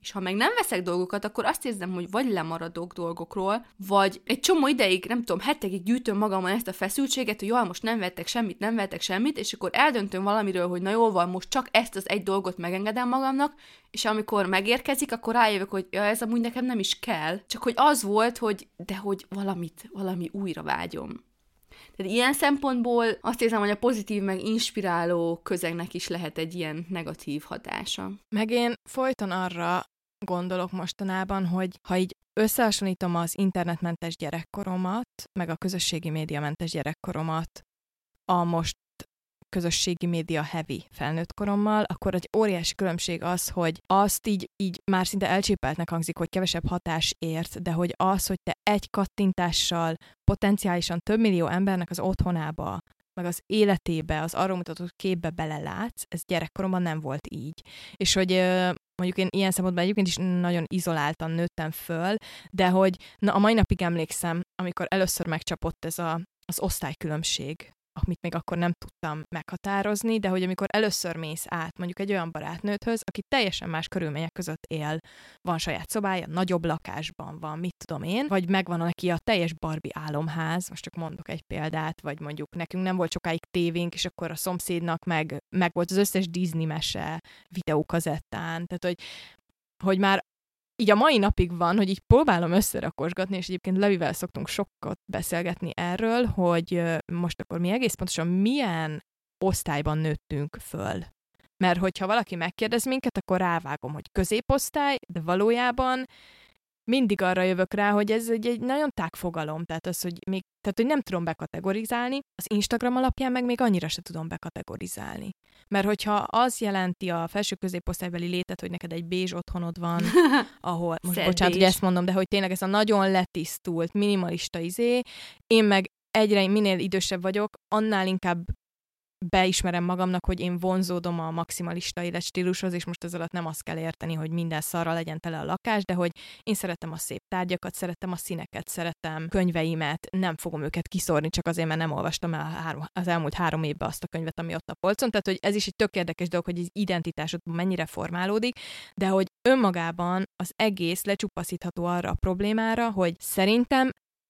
S1: És ha meg nem veszek dolgokat, akkor azt érzem, hogy vagy lemaradok dolgokról, vagy egy csomó ideig, nem tudom, hetekig gyűjtöm magamon ezt a feszültséget, hogy jól, most nem vettek semmit, nem vettek semmit, és akkor eldöntöm valamiről, hogy na jól van, most csak ezt az egy dolgot megengedem magamnak, és amikor megérkezik, akkor rájövök, hogy ja, ez amúgy nekem nem is kell, csak hogy az volt, hogy de hogy valamit, valami újra vágyom. Tehát ilyen szempontból azt érzem, hogy a pozitív meg inspiráló közegnek is lehet egy ilyen negatív hatása.
S2: Meg én folyton arra gondolok mostanában, hogy ha így összehasonlítom az internetmentes gyerekkoromat, meg a közösségi médiamentes gyerekkoromat a most közösségi média heavy felnőtt korommal, akkor egy óriási különbség az, hogy azt így, így már szinte elcsépeltnek hangzik, hogy kevesebb hatás ért, de hogy az, hogy te egy kattintással potenciálisan több millió embernek az otthonába, meg az életébe, az arról mutatott képbe belelátsz, ez gyerekkoromban nem volt így. És hogy mondjuk én ilyen szempontból egyébként is nagyon izoláltan nőttem föl, de hogy na, a mai napig emlékszem, amikor először megcsapott ez a, az osztálykülönbség, amit még akkor nem tudtam meghatározni, de hogy amikor először mész át mondjuk egy olyan barátnődhöz, aki teljesen más körülmények között él, van saját szobája, nagyobb lakásban van, mit tudom én, vagy megvan neki a teljes Barbie álomház, most csak mondok egy példát, vagy mondjuk nekünk nem volt sokáig tévénk, és akkor a szomszédnak meg, meg volt az összes Disney mese videókazettán, tehát hogy, hogy már így a mai napig van, hogy így próbálom összerakosgatni, és egyébként Levivel szoktunk sokat beszélgetni erről, hogy most akkor mi egész pontosan milyen osztályban nőttünk föl. Mert hogyha valaki megkérdez minket, akkor rávágom, hogy középosztály, de valójában mindig arra jövök rá, hogy ez egy, egy nagyon tág fogalom, tehát az, hogy még, tehát, hogy nem tudom bekategorizálni, az Instagram alapján meg még annyira se tudom bekategorizálni. Mert hogyha az jelenti a felső középosztálybeli létet, hogy neked egy bézs otthonod van, ahol, most
S1: Szed
S2: bocsánat,
S1: bézs.
S2: hogy ezt mondom, de hogy tényleg ez a nagyon letisztult, minimalista izé, én meg egyre minél idősebb vagyok, annál inkább beismerem magamnak, hogy én vonzódom a maximalista életstílushoz, és most ez alatt nem azt kell érteni, hogy minden szarra legyen tele a lakás, de hogy én szeretem a szép tárgyakat, szeretem a színeket, szeretem könyveimet, nem fogom őket kiszórni, csak azért, mert nem olvastam el három, az elmúlt három évben azt a könyvet, ami ott a polcon. Tehát, hogy ez is egy tök érdekes dolog, hogy az identitásod mennyire formálódik, de hogy önmagában az egész lecsupaszítható arra a problémára, hogy szerintem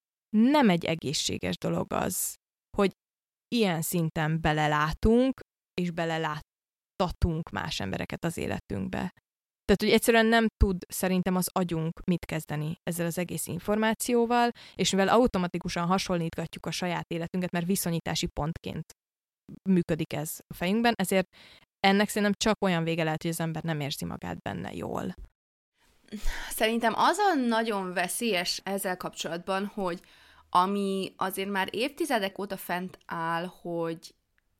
S2: nem egy egészséges dolog az, hogy ilyen szinten belelátunk, és beleláttatunk más embereket az életünkbe. Tehát, hogy egyszerűen nem tud szerintem az agyunk mit kezdeni ezzel az egész információval, és mivel automatikusan hasonlítgatjuk a saját életünket, mert viszonyítási pontként működik ez a fejünkben, ezért ennek szerintem csak olyan vége lehet, hogy az ember nem érzi magát benne jól.
S1: Szerintem az a nagyon veszélyes ezzel kapcsolatban, hogy ami azért már évtizedek óta fent áll, hogy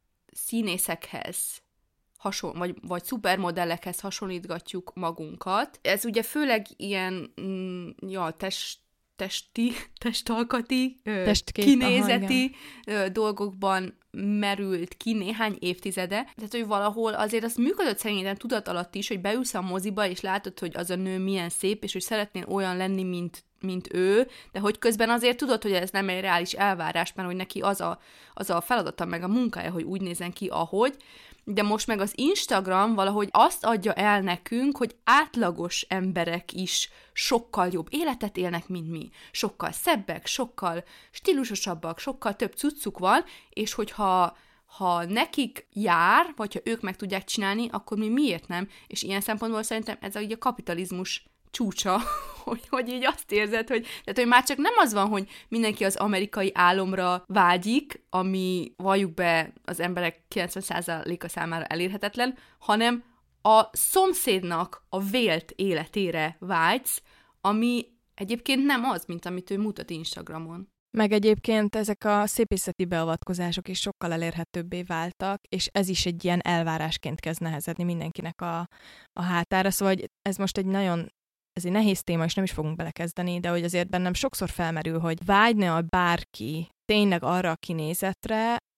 S1: színészekhez hasonl- vagy, vagy szupermodellekhez hasonlítgatjuk magunkat. Ez ugye főleg ilyen mm, ja, test, testi, testalkati,
S2: Testkép,
S1: kinézeti aha, dolgokban merült ki néhány évtizede. Tehát, hogy valahol azért az működött szerintem tudat alatt is, hogy beülsz a moziba, és látod, hogy az a nő milyen szép, és hogy szeretnél olyan lenni, mint mint ő, de hogy közben azért tudod, hogy ez nem egy reális elvárás, mert hogy neki az a, az a feladata, meg a munkája, hogy úgy nézzen ki, ahogy, de most meg az Instagram valahogy azt adja el nekünk, hogy átlagos emberek is sokkal jobb életet élnek, mint mi. Sokkal szebbek, sokkal stílusosabbak, sokkal több cuccuk van, és hogyha ha nekik jár, vagy ha ők meg tudják csinálni, akkor mi miért nem? És ilyen szempontból szerintem ez a, a kapitalizmus csúcsa, hogy, hogy így azt érzed, hogy, tehát, hogy már csak nem az van, hogy mindenki az amerikai álomra vágyik, ami valljuk be az emberek kilencven százaléka számára elérhetetlen, hanem a szomszédnak a vélt életére vágysz, ami egyébként nem az, mint amit ő mutat Instagramon.
S2: Meg egyébként ezek a szépészeti beavatkozások is sokkal elérhetőbbé váltak, és ez is egy ilyen elvárásként kezd nehezedni mindenkinek a, a hátára. Szóval ez most egy nagyon ez egy nehéz téma, és nem is fogunk belekezdeni, de hogy azért bennem sokszor felmerül, hogy vágyna a bárki tényleg arra a kinézetre,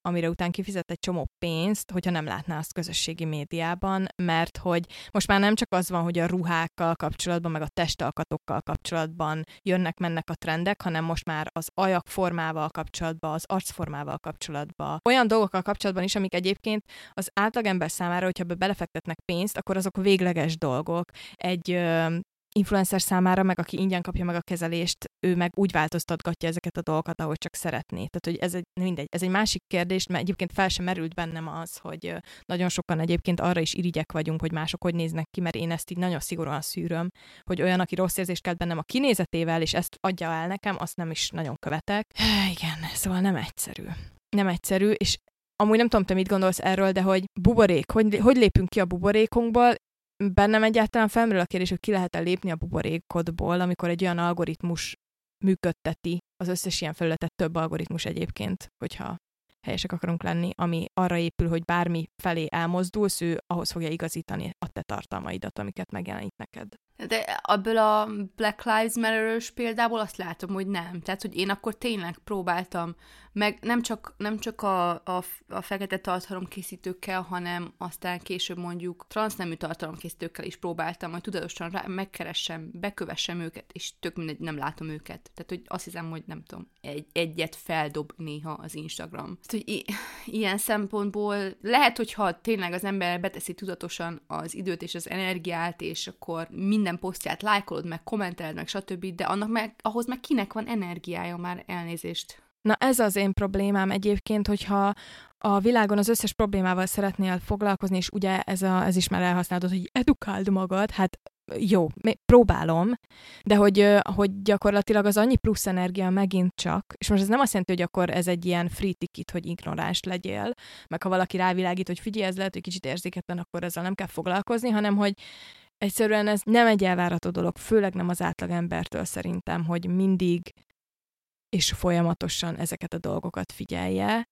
S2: amire után kifizet egy csomó pénzt, hogyha nem látná azt közösségi médiában, mert hogy most már nem csak az van, hogy a ruhákkal kapcsolatban, meg a testalkatokkal kapcsolatban jönnek-mennek a trendek, hanem most már az ajak formával kapcsolatban, az arcformával kapcsolatban, olyan dolgokkal kapcsolatban is, amik egyébként az átlagember számára, hogyha be belefektetnek pénzt, akkor azok végleges dolgok. Egy ö, influencer számára, meg aki ingyen kapja meg a kezelést, ő meg úgy változtatgatja ezeket a dolgokat, ahogy csak szeretné. Tehát, hogy ez egy, mindegy, ez egy másik kérdés, mert egyébként fel sem merült bennem az, hogy nagyon sokan egyébként arra is irigyek vagyunk, hogy mások hogy néznek ki, mert én ezt így nagyon szigorúan szűröm, hogy olyan, aki rossz érzést kelt bennem a kinézetével, és ezt adja el nekem, azt nem is nagyon követek. Igen, szóval nem egyszerű. Nem egyszerű, és amúgy nem tudom, te mit gondolsz erről, de hogy buborék, hogy, hogy lépünk ki a buborékunkból. Bennem egyáltalán felmerül a kérdés, hogy ki lehet-e lépni a buborékodból, amikor egy olyan algoritmus működteti az összes ilyen felületet, több algoritmus egyébként, hogyha helyesek akarunk lenni, ami arra épül, hogy bármi felé elmozdulsz, ő ahhoz fogja igazítani a te tartalmaidat, amiket megjelenít neked.
S1: De abból a Black Lives Matter-ös példából azt látom, hogy nem. Tehát, hogy én akkor tényleg próbáltam, meg nem csak, nem csak a, a, a fekete tartalomkészítőkkel, hanem aztán később mondjuk transznemű tartalomkészítőkkel is próbáltam, hogy tudatosan rá, megkeressem, bekövessem őket, és tök mindegy, nem látom őket. Tehát, hogy azt hiszem, hogy nem tudom, egy, egyet feldob néha az Instagram. Tehát, hogy i- ilyen szempontból lehet, hogyha tényleg az ember beteszi tudatosan az időt és az energiát, és akkor minden posztját lájkolod, meg kommenteled, meg stb., de annak meg, ahhoz meg kinek van energiája, már elnézést.
S2: Na ez az én problémám egyébként, hogyha a világon az összes problémával szeretnél foglalkozni, és ugye ez, a, ez is már elhasználod, hogy edukáld magad, hát jó, próbálom, de hogy, hogy gyakorlatilag az annyi plusz energia megint csak, és most ez nem azt jelenti, hogy akkor ez egy ilyen free ticket, hogy ignoráns legyél, meg ha valaki rávilágít, hogy figyelj, ez lehet, hogy kicsit érzéketlen, akkor ezzel nem kell foglalkozni, hanem hogy egyszerűen ez nem egy elvárható dolog, főleg nem az átlagembertől szerintem, hogy mindig és folyamatosan ezeket a dolgokat figyelje.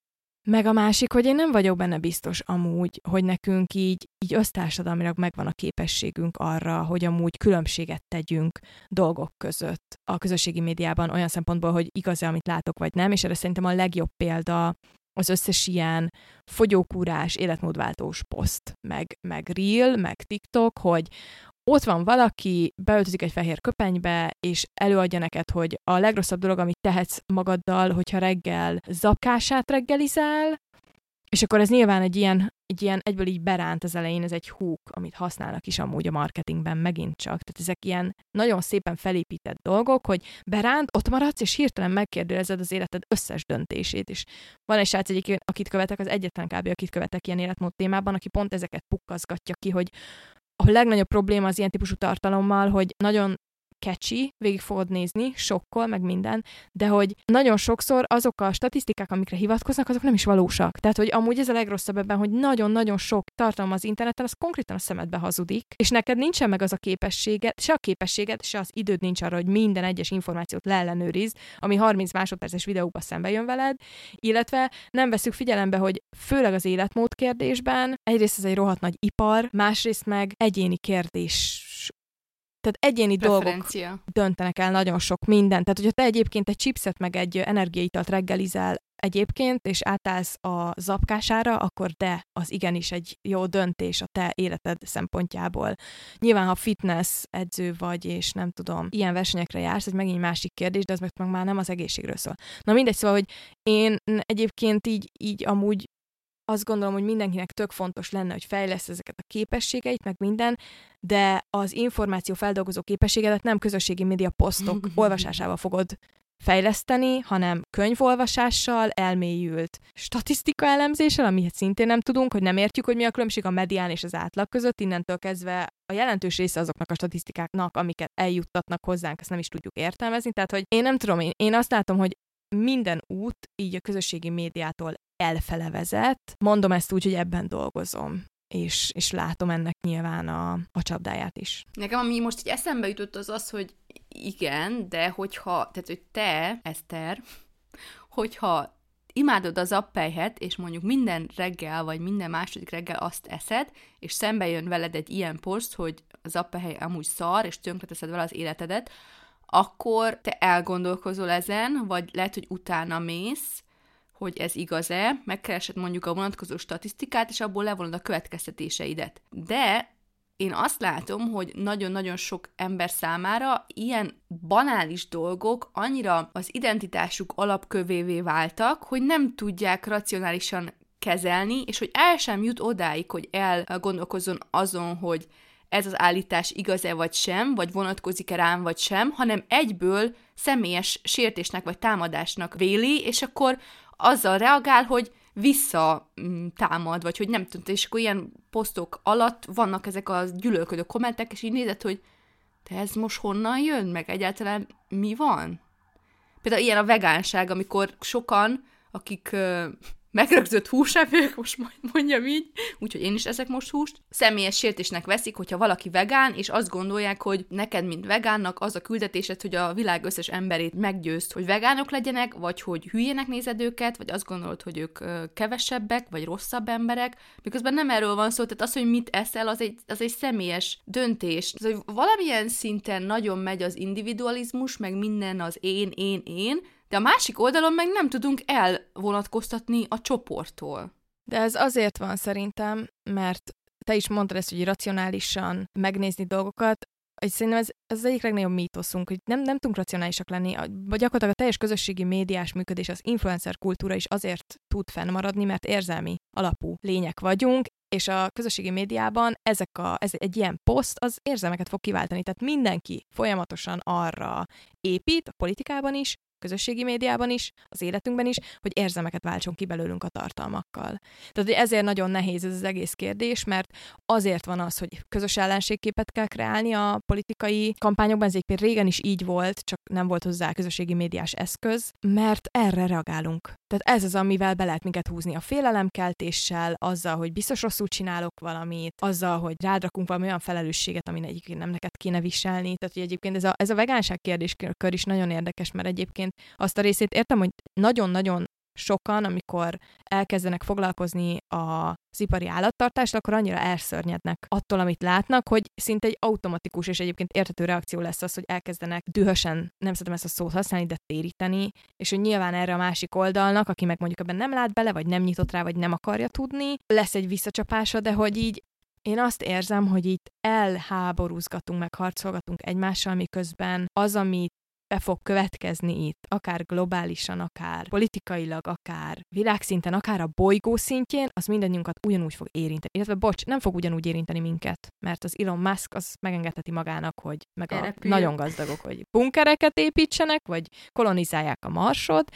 S2: Meg a másik, hogy én nem vagyok benne biztos amúgy, hogy nekünk így, így össztársadalmilag megvan a képességünk arra, hogy amúgy különbséget tegyünk dolgok között a közösségi médiában olyan szempontból, hogy igaz-e, amit látok, vagy nem, és erre szerintem a legjobb példa az összes ilyen fogyókúrás, életmódváltós poszt, meg, meg reel, meg TikTok, hogy ott van valaki, beöltözik egy fehér köpenybe, és előadja neked, hogy a legrosszabb dolog, amit tehetsz magaddal, hogyha reggel zapkását reggelizel, és akkor ez nyilván egy ilyen, egy ilyen egyből így beránt az elején, ez egy húk, amit használnak is amúgy a marketingben megint csak. Tehát ezek ilyen nagyon szépen felépített dolgok, hogy beránt, ott maradsz, és hirtelen megkérdőjelezed az életed összes döntését. És van egy srác egyik, akit követek, az egyetlen kb. Akit követek ilyen életmód témában, aki pont ezeket pukkazgatja ki, hogy a legnagyobb probléma az ilyen típusú tartalommal, hogy nagyon catchy, végig fogod nézni, sokkol, meg minden, de hogy nagyon sokszor azok a statisztikák, amikre hivatkoznak, azok nem is valósak. Tehát, hogy amúgy ez a legrosszabb ebben, hogy nagyon-nagyon sok tartalom az interneten, az konkrétan a szemedbe hazudik, és neked nincsen meg az a képességed, se a képességed, se az időd nincs arra, hogy minden egyes információt leellenőrizd, ami harminc másodperces videóba szembe jön veled, illetve nem veszük figyelembe, hogy főleg az életmód kérdésben egyrészt ez egy rohadt nagy ipar, másrészt meg egyéni kérdés. Tehát egyéni dolgok döntenek el nagyon sok mindent. Tehát, hogyha te egyébként egy chipset meg egy energiaitalt reggelizel egyébként, és átállsz a zapkására, akkor de, az igenis egy jó döntés a te életed szempontjából. Nyilván, ha fitness edző vagy, és nem tudom, ilyen versenyekre jársz, ez megint másik kérdés, de ez meg már nem az egészségről szól. Na mindegy, szóval, hogy én egyébként így, így amúgy azt gondolom, hogy mindenkinek tök fontos lenne, hogy fejlesz ezeket a képességeit, meg minden, de az információ feldolgozó képességedet nem közösségi média posztok olvasásával fogod fejleszteni, hanem könyvolvasással, elmélyült statisztika elemzéssel, amit szintén nem tudunk, hogy nem értjük, hogy mi a különbség a medián és az átlag között, innentől kezdve a jelentős része azoknak a statisztikáknak, amiket eljuttatnak hozzánk, ezt nem is tudjuk értelmezni. Tehát, hogy én nem tudom, én, én azt látom, hogy minden út így a közösségi médiától elfele vezet. Mondom ezt úgy, hogy ebben dolgozom, és, és látom ennek nyilván a, a csapdáját is.
S1: Nekem ami most így eszembe jutott az az, hogy igen, de hogyha, tehát hogy te, Eszter, hogyha imádod az appelyhet, és mondjuk minden reggel, vagy minden második reggel azt eszed, és szembe jön veled egy ilyen poszt, hogy az appelyhely amúgy szar, és tönkreteszed vele az életedet, akkor te elgondolkozol ezen, vagy lehet, hogy utána mész, hogy ez igaz-e, megkeresed mondjuk a vonatkozó statisztikát, és abból levonod a következtetéseidet. De én azt látom, hogy nagyon-nagyon sok ember számára ilyen banális dolgok annyira az identitásuk alapkövévé váltak, hogy nem tudják racionálisan kezelni, és hogy el sem jut odáig, hogy elgondolkozzon azon, hogy ez az állítás igaz-e vagy sem, vagy vonatkozik-e rám vagy sem, hanem egyből személyes sértésnek vagy támadásnak véli, és akkor azzal reagál, hogy visszatámad, vagy hogy nem tudom, és akkor ilyen posztok alatt vannak ezek a gyűlölködő kommentek, és így nézed, hogy te ez most honnan jön, meg egyáltalán mi van? Például ilyen a vegánság, amikor sokan, akik uh, megrögzött húsevők, most mondjam így, úgyhogy én is eszek most húst, személyes sértésnek veszik, hogyha valaki vegán, és azt gondolják, hogy neked, mint vegánnak az a küldetésed, hogy a világ összes emberét meggyőzd, hogy vegánok legyenek, vagy hogy hülyének nézed őket, vagy azt gondolod, hogy ők kevesebbek, vagy rosszabb emberek, miközben nem erről van szó, tehát az, hogy mit eszel, az egy, az egy személyes döntés. Az, hogy valamilyen szinten nagyon megy az individualizmus, meg minden az én, én, én, de a másik oldalon meg nem tudunk elvonatkoztatni a csoporttól.
S2: De ez azért van szerintem, mert te is mondtad ezt, hogy racionálisan megnézni dolgokat, és szerintem ez, ez az egyik legnagyobb mítoszunk, hogy nem, nem tudunk racionálisak lenni, vagy gyakorlatilag a teljes közösségi médiás működés, az influencer kultúra is azért tud fennmaradni, mert érzelmi alapú lények vagyunk, és a közösségi médiában ezek a, ez egy ilyen poszt, az érzelmeket fog kiváltani, tehát mindenki folyamatosan arra épít, a politikában is, közösségi médiában is, az életünkben is, hogy érzelmeket váltson ki belőlünk a tartalmakkal. Tehát ezért nagyon nehéz ez az egész kérdés, mert azért van az, hogy közös ellenségképet kell kreálni a politikai kampányokban, ez egyébként régen is így volt, csak nem volt hozzá közösségi médiás eszköz, mert erre reagálunk. Tehát ez az, amivel be lehet minket húzni a félelemkeltéssel, azzal, hogy biztos rosszul csinálok valamit, azzal, hogy rád rakunk valami olyan felelősséget, amin egyébként nem neked kéne viselni. Tehát, hogy egyébként ez a, ez a vegánság kérdéskör is nagyon érdekes, mert egyébként azt a részét értem, hogy nagyon-nagyon sokan, amikor elkezdenek foglalkozni az ipari állattartással, akkor annyira elszörnyednek attól, amit látnak, hogy szinte egy automatikus és egyébként érthető reakció lesz az, hogy elkezdenek dühösen, nem szeretem ezt a szót használni, de téríteni, és hogy nyilván erre a másik oldalnak, aki meg mondjuk ebben nem lát bele, vagy nem nyitott rá, vagy nem akarja tudni, lesz egy visszacsapása, de hogy így én azt érzem, hogy itt elháborúzgatunk, meg harcolgatunk egymással, miközben az, amit be fog következni itt, akár globálisan, akár politikailag, akár világszinten, akár a bolygó szintjén, az mindannyiunkat ugyanúgy fog érinteni. Illetve, bocs, nem fog ugyanúgy érinteni minket, mert az Elon Musk az megengedheti magának, hogy meg a Elrepül. Nagyon gazdagok, hogy bunkereket építsenek, vagy kolonizálják a Marsot,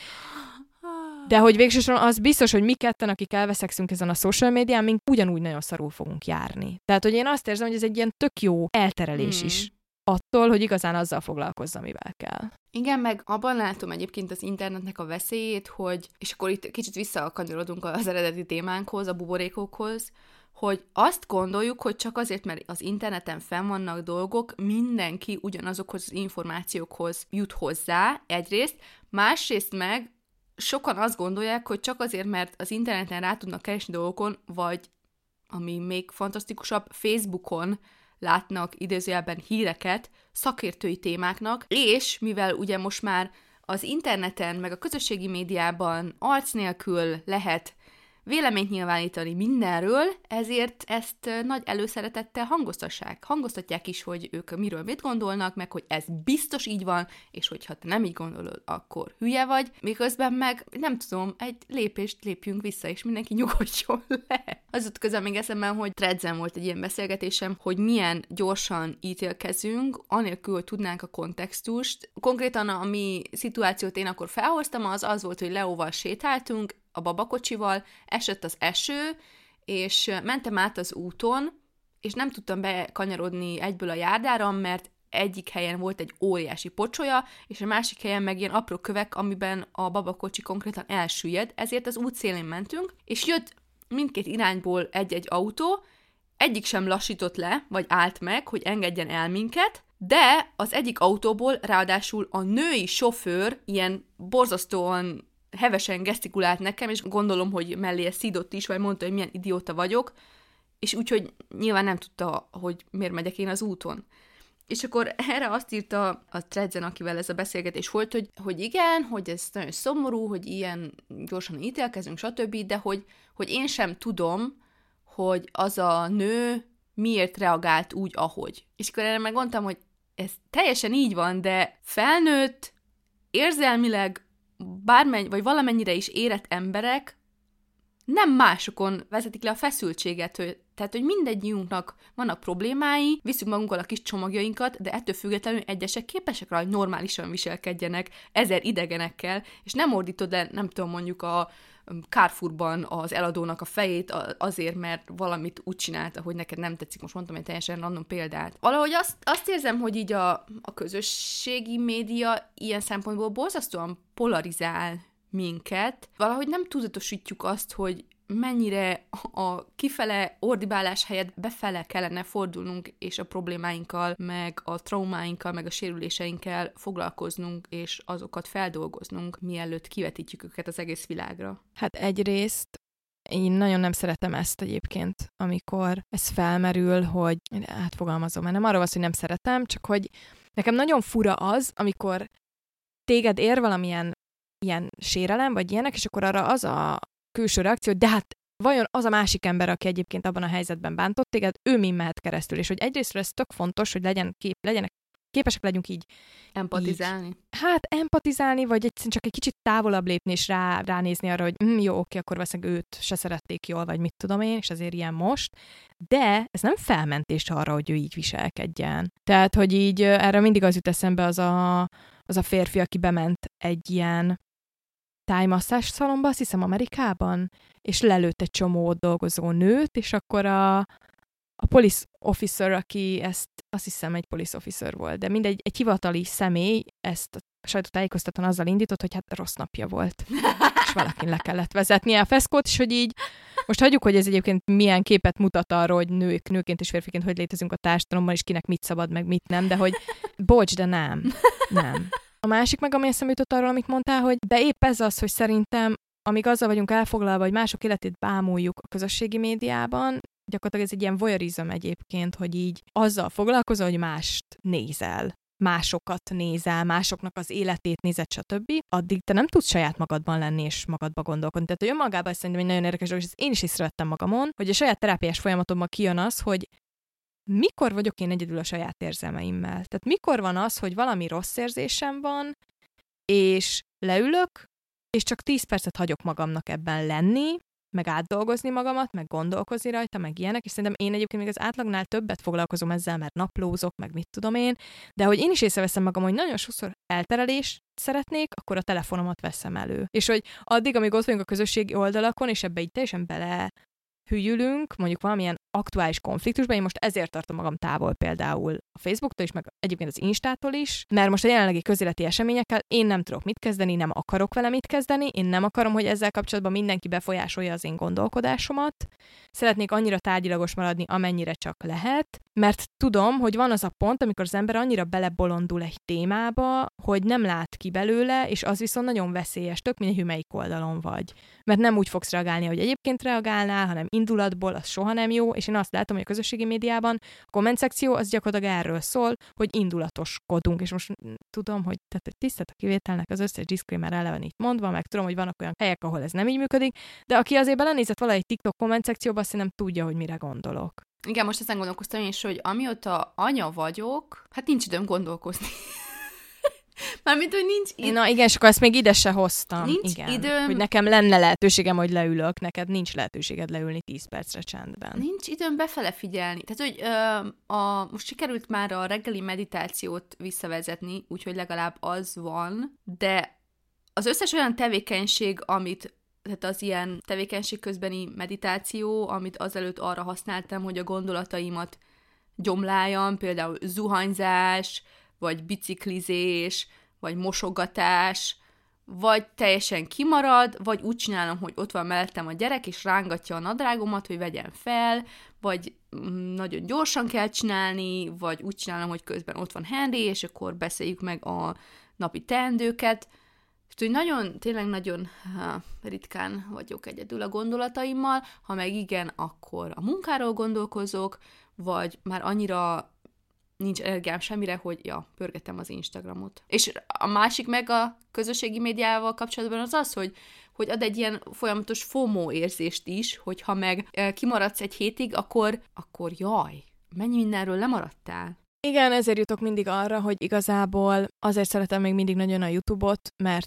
S2: de hogy végsősorban az biztos, hogy mi ketten, akik elveszekszünk ezen a social médián, mink ugyanúgy nagyon szarul fogunk járni. Tehát, hogy én azt érzem, hogy ez egy ilyen tök jó elterelés hmm. is attól, hogy igazán azzal foglalkozz, amivel kell.
S1: Igen, meg abban látom egyébként az internetnek a veszélyét, hogy, és akkor itt kicsit visszakanyarodunk az eredeti témánkhoz, a buborékokhoz, hogy azt gondoljuk, hogy csak azért, mert az interneten fenn vannak dolgok, mindenki ugyanazokhoz az információkhoz jut hozzá egyrészt, másrészt meg sokan azt gondolják, hogy csak azért, mert az interneten rá tudnak keresni dolgokon, vagy ami még fantasztikusabb, Facebookon látnak idézőjelben híreket szakértői témáknak, és mivel ugye most már az interneten, meg a közösségi médiában arc nélkül lehet véleményt nyilvánítani mindenről, ezért ezt nagy előszeretettel hangoztassák. Hangoztatják is, hogy ők miről mit gondolnak, meg hogy ez biztos így van, és hogyha te nem így gondolod, akkor hülye vagy, miközben meg, nem tudom, egy lépést lépjünk vissza, és mindenki nyugodjon le. Az ott közel még eszembe, hogy Threads-en volt egy ilyen beszélgetésem, hogy milyen gyorsan ítélkezünk, anélkül, hogy tudnánk a kontextust. Konkrétan a mi szituációt én akkor felhoztam, az az volt, hogy Leóval sétáltunk, a babakocsival, esett az eső, és mentem át az úton, és nem tudtam bekanyarodni egyből a járdára, mert egyik helyen volt egy óriási pocsolya, és a másik helyen meg ilyen apró kövek, amiben a babakocsi konkrétan elsüllyed, ezért az út szélén mentünk, és jött mindkét irányból egy-egy autó, egyik sem lassított le, vagy állt meg, hogy engedjen el minket, de az egyik autóból ráadásul a női sofőr ilyen borzasztóan hevesen gesztikulált nekem, és gondolom, hogy mellé szídott is, vagy mondta, hogy milyen idióta vagyok, és úgyhogy nyilván nem tudta, hogy miért megyek én az úton. És akkor erre azt írta a Threads-en, akivel ez a beszélgetés volt, hogy, hogy igen, hogy ez nagyon szomorú, hogy ilyen gyorsan ítélkezünk, stb., de hogy, hogy én sem tudom, hogy az a nő miért reagált úgy, ahogy. És akkor erre megmondtam, hogy ez teljesen így van, de felnőtt, érzelmileg bármenny, vagy valamennyire is érett emberek nem másokon vezetik le a feszültséget, hogy, tehát, hogy mindegyünknek vannak problémái, viszünk magunkkal a kis csomagjainkat, de ettől függetlenül egyesek képesek rá, hogy normálisan viselkedjenek ezer idegenekkel, és nem ordítod le, nem tudom, mondjuk a Carrefourban az eladónak a fejét azért, mert valamit úgy csinálta, hogy neked nem tetszik. Most mondtam egy teljesen random példát. Valahogy azt, azt érzem, hogy így a, a közösségi média ilyen szempontból borzasztóan polarizál minket. Valahogy nem tudatosítjuk azt, hogy mennyire a kifele ordibálás helyett befele kellene fordulnunk, és a problémáinkkal, meg a traumáinkkal, meg a sérüléseinkkel foglalkoznunk, és azokat feldolgoznunk, mielőtt kivetítjük őket az egész világra.
S2: Hát egyrészt én nagyon nem szeretem ezt egyébként, amikor ez felmerül, hogy átfogalmazom, mert nem arról van, hogy nem szeretem, csak hogy nekem nagyon fura az, amikor téged ér valamilyen ilyen sérelem, vagy ilyenek, és akkor arra az a külső reakció, de hát vajon az a másik ember, aki egyébként abban a helyzetben bántott téged, ő mi mehet keresztül, és hogy egyrésztről ez tök fontos, hogy legyen kép, legyenek, képesek legyünk így
S1: empatizálni.
S2: Így, hát empatizálni, vagy egyszerűen csak egy kicsit távolabb lépni, és rá, ránézni arra, hogy hm, jó, oké, akkor valószínűleg őt se szerették jól, vagy mit tudom én, és azért ilyen most, de ez nem felmentés arra, hogy ő így viselkedjen. Tehát, hogy így erre mindig az jut eszembe az a, az a férfi, aki bement egy ilyen tájmasszás szalomba, azt hiszem Amerikában, és lelőtt egy csomó ott dolgozó nőt, és akkor a, a police officer, aki ezt, azt hiszem egy police officer volt, de mindegy, egy hivatali személy ezt a sajtótájékoztatón azzal indított, hogy hát rossz napja volt, és valakin le kellett vezetnie a feszkót, és hogy így, most hagyjuk, hogy ez egyébként milyen képet mutat arról, hogy nők, nőként és férfiként hogy létezünk a társadalomban, és kinek mit szabad, meg mit nem, de hogy bocs, de nem, nem. A másik meg, ami eszembe jutott arról, amit mondtál, hogy de épp ez az, hogy szerintem, amíg azzal vagyunk elfoglalva, hogy mások életét bámuljuk a közösségi médiában, gyakorlatilag ez egy ilyen voyeurizm egyébként, hogy így azzal foglalkozol, hogy mást nézel, másokat nézel, másoknak az életét nézed, stb. Addig te nem tudsz saját magadban lenni és magadba gondolkodni. Tehát, hogy önmagában ez szerintem egy nagyon érdekes dolog, és ezt én is észrevettem magamon, hogy a saját terápiás folyamatomban kijön az, hogy mikor vagyok én egyedül a saját érzelmeimmel. Tehát mikor van az, hogy valami rossz érzésem van, és leülök, és csak tíz percet hagyok magamnak ebben lenni, meg átdolgozni magamat, meg gondolkozni rajta, meg ilyenek, és szerintem én egyébként még az átlagnál többet foglalkozom ezzel, mert naplózok, meg mit tudom én, de hogy én is észreveszem magam, hogy nagyon sokszor elterelés szeretnék, akkor a telefonomat veszem elő. És hogy addig, amíg ott vagyunk a közösségi oldalakon, és ebbe így teljesen bele hülyülünk, mondjuk valamilyen aktuális konfliktusban, én most ezért tartom magam távol például a Facebooktól is, meg egyébként az Instától is, mert most a jelenlegi közéleti eseményekkel én nem tudok mit kezdeni, nem akarok vele mit kezdeni, én nem akarom, hogy ezzel kapcsolatban mindenki befolyásolja az én gondolkodásomat. Szeretnék annyira tárgyilagos maradni, amennyire csak lehet, mert tudom, hogy van az a pont, amikor az ember annyira belebolondul egy témába, hogy nem lát ki belőle, és az viszont nagyon veszélyes, tök mindegy, melyik oldalon vagy. Mert nem úgy fogsz reagálni, hogy egyébként reagálnál, hanem indulatból, az soha nem jó, és én azt látom, hogy a közösségi médiában a komment szekció az gyakorlatilag erről szól, hogy indulatoskodunk, és most tudom, hogy, tehát, hogy tisztelt a kivételnek az összes disclaimer eleve van itt mondva, meg tudom, hogy vannak olyan helyek, ahol ez nem így működik, de aki azért belenézett valahogy TikTok komment szekcióba, azt nem tudja, hogy mire gondolok.
S1: Igen, most ezen gondolkoztam én is, hogy amióta anya vagyok, hát nincs időm gondolkozni. Mármint, hogy nincs időm.
S2: Na igen, és akkor ezt még ide se hoztam.
S1: Nincs
S2: igen.
S1: időm.
S2: Hogy nekem lenne lehetőségem, hogy leülök, neked nincs lehetőséged leülni tíz percre csendben.
S1: Nincs időm befele figyelni. Tehát, hogy ö, a, most sikerült már a reggeli meditációt visszavezetni, úgyhogy legalább az van, de az összes olyan tevékenység, amit tehát az ilyen tevékenység közbeni meditáció, amit azelőtt arra használtam, hogy a gondolataimat gyomláljam, például zuhanyzás, vagy biciklizés, vagy mosogatás, vagy teljesen kimarad, vagy úgy csinálom, hogy ott van mellettem a gyerek, és rángatja a nadrágomat, hogy vegyem fel, vagy nagyon gyorsan kell csinálni, vagy úgy csinálom, hogy közben ott van Henry, és akkor beszéljük meg a napi teendőket. Úgyhogy nagyon, tényleg nagyon ha, ritkán vagyok egyedül a gondolataimmal, ha meg igen, akkor a munkáról gondolkozok, vagy már annyira nincs energiám semmire, hogy ja, pörgetem az Instagramot. És a másik meg a közösségi médiával kapcsolatban az az, hogy, hogy ad egy ilyen folyamatos FOMO érzést is, hogyha meg kimaradsz egy hétig, akkor, akkor jaj, mennyi mindenről lemaradtál.
S2: Igen, ezért jutok mindig arra, hogy igazából azért szeretem még mindig nagyon a YouTube-ot, mert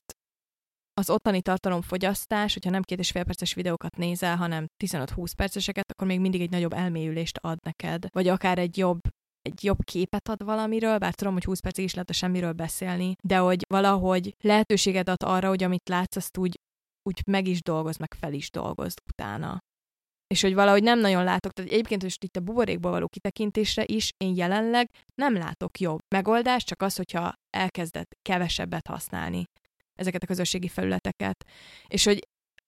S2: az ottani tartalomfogyasztás, hogyha nem két és fél perces videókat nézel, hanem tizenöt-húsz perceseket, akkor még mindig egy nagyobb elmélyülést ad neked, vagy akár egy jobb egy jobb képet ad valamiről, bár tudom, hogy húsz percig is lehet a semmiről beszélni, de hogy valahogy lehetőséget ad arra, hogy amit látsz, azt úgy, úgy meg is dolgoz, meg fel is dolgozd utána. És hogy valahogy nem nagyon látok, tehát egyébként most itt a buborékból való kitekintésre is én jelenleg nem látok jobb megoldást, csak az, hogyha elkezded kevesebbet használni ezeket a közösségi felületeket. És hogy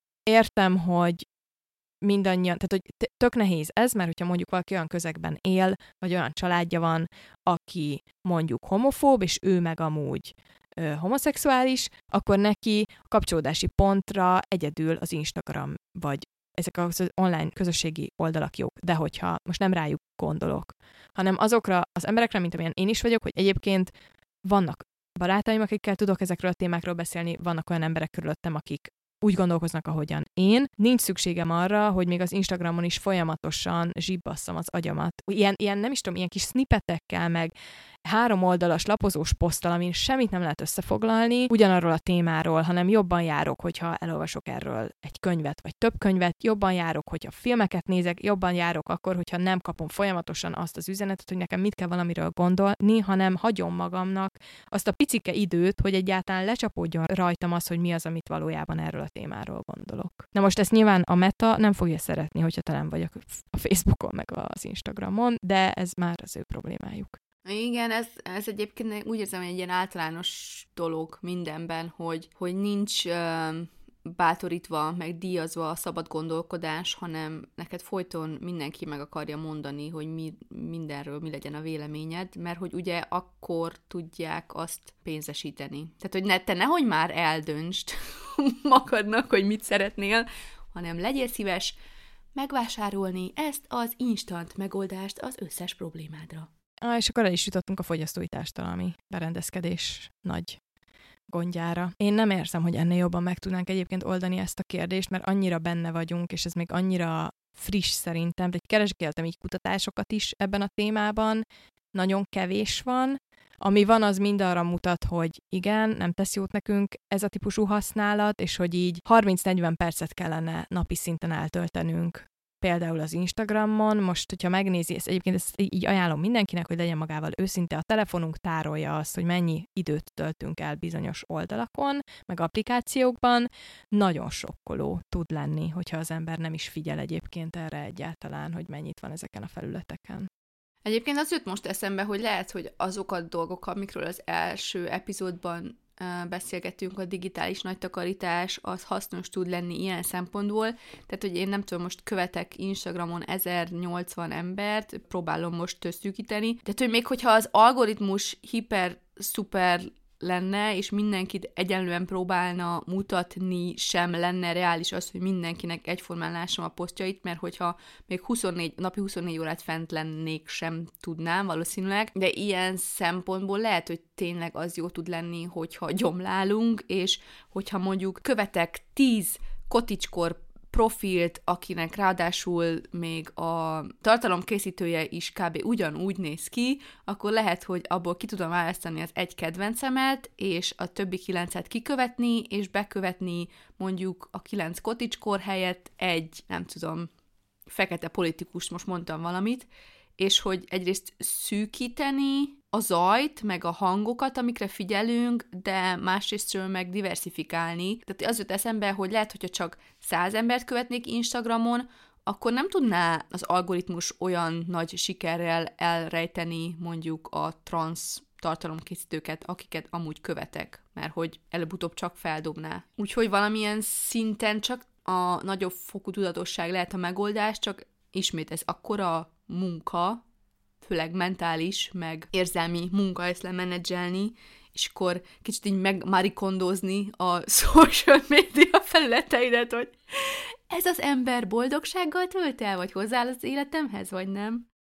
S2: értem, hogy mindannyian, tehát hogy tök nehéz ez, mert hogyha mondjuk valaki olyan közegben él, vagy olyan családja van, aki mondjuk homofób, és ő meg amúgy ö, homoszexuális, akkor neki a kapcsolódási pontra egyedül az Instagram, vagy ezek az online közösségi oldalak jók, de hogyha most nem rájuk gondolok, hanem azokra az emberekre, mint amilyen én is vagyok, hogy egyébként vannak barátaim, akikkel tudok ezekről a témákról beszélni, vannak olyan emberek körülöttem, akik úgy gondolkoznak, ahogyan én. Nincs szükségem arra, hogy még az Instagramon is folyamatosan zsibbasszam az agyamat. Ilyen, ilyen nem is tudom, ilyen kis snippetekkel, meg három oldalas lapozós poszttal, amin semmit nem lehet összefoglalni ugyanarról a témáról, hanem jobban járok, hogyha elolvasok erről egy könyvet, vagy több könyvet, jobban járok, hogyha filmeket nézek, jobban járok akkor, hogyha nem kapom folyamatosan azt az üzenetet, hogy nekem mit kell valamiről gondolni, hanem hagyom magamnak azt a picike időt, hogy egyáltalán lecsapódjon rajtam az, hogy mi az, amit valójában erről a témáról gondolok. Na most ezt nyilván a Meta nem fogja szeretni, hogyha talán vagyok a Facebookon, meg az Instagramon, de ez már az ő problémájuk.
S1: Igen, ez, ez egyébként úgy érzem, hogy egy ilyen általános dolog mindenben, hogy, hogy nincs uh, bátorítva, meg díjazva a szabad gondolkodás, hanem neked folyton mindenki meg akarja mondani, hogy mi, mindenről mi legyen a véleményed, mert hogy ugye akkor tudják azt pénzesíteni. Tehát, hogy ne, te nehogy már eldöntsd magadnak, hogy mit szeretnél, hanem legyél szíves megvásárolni ezt az instant megoldást az összes problémádra.
S2: Ah, és akkor el is jutottunk a fogyasztói társadalmi berendezkedés nagy gondjára. Én nem érzem, hogy ennél jobban meg tudnánk egyébként oldani ezt a kérdést, mert annyira benne vagyunk, és ez még annyira friss szerintem, de keresgéltem így kutatásokat is ebben a témában, nagyon kevés van. Ami van, az mind arra mutat, hogy igen, nem tesz jót nekünk ez a típusú használat, és hogy így harminc-negyven percet kellene napi szinten eltöltenünk például az Instagramon. Most, hogyha megnézi, ezt egyébként ezt így ajánlom mindenkinek, hogy legyen magával őszinte, a telefonunk tárolja azt, hogy mennyi időt töltünk el bizonyos oldalakon, meg applikációkban. Nagyon sokkoló tud lenni, hogyha az ember nem is figyel egyébként erre egyáltalán, hogy mennyit van ezeken a felületeken.
S1: Egyébként az jött most eszembe, hogy lehet, hogy azok a dolgok, amikről az első epizódban beszélgettünk, a digitális nagytakarítás, az hasznos tud lenni ilyen szempontból. Tehát, hogy én nem tudom, most követek Instagramon ezernyolcvan embert, próbálom most szűkíteni. Tehát, hogy még hogyha az algoritmus hiper-szuper lenne, és mindenkit egyenlően próbálna mutatni, sem lenne reális az, hogy mindenkinek egyformán lássam a posztjait, mert hogyha még huszonnégy, napi huszonnégy órát fent lennék, sem tudnám valószínűleg, de ilyen szempontból lehet, hogy tényleg az jó tud lenni, hogyha gyomlálunk, és hogyha mondjuk követek tíz koticskor profilt, akinek ráadásul még a tartalomkészítője is kb. Ugyanúgy néz ki, akkor lehet, hogy abból ki tudom választani az egy kedvencemet, és a többi kilencet kikövetni, és bekövetni mondjuk a kilenc koticskor helyett egy, nem tudom, fekete politikust, most mondtam valamit, és hogy egyrészt szűkíteni a zajt, meg a hangokat, amikre figyelünk, de másrésztről meg diversifikálni. Tehát az jut eszembe, hogy lehet, hogyha csak száz embert követnék Instagramon, akkor nem tudná az algoritmus olyan nagy sikerrel elrejteni mondjuk a trans tartalomkészítőket, akiket amúgy követek, mert hogy előbb-utóbb csak feldobná. Úgyhogy valamilyen szinten csak a nagyobb fokú tudatosság lehet a megoldás, csak ismét ez akkora munka, főleg mentális, meg érzelmi munka ezt lemenedzselni, és akkor kicsit így megmarikondozni a social media felületeidet, hogy ez az ember boldogsággal tölt el, vagy hozzááll az életemhez, vagy nem?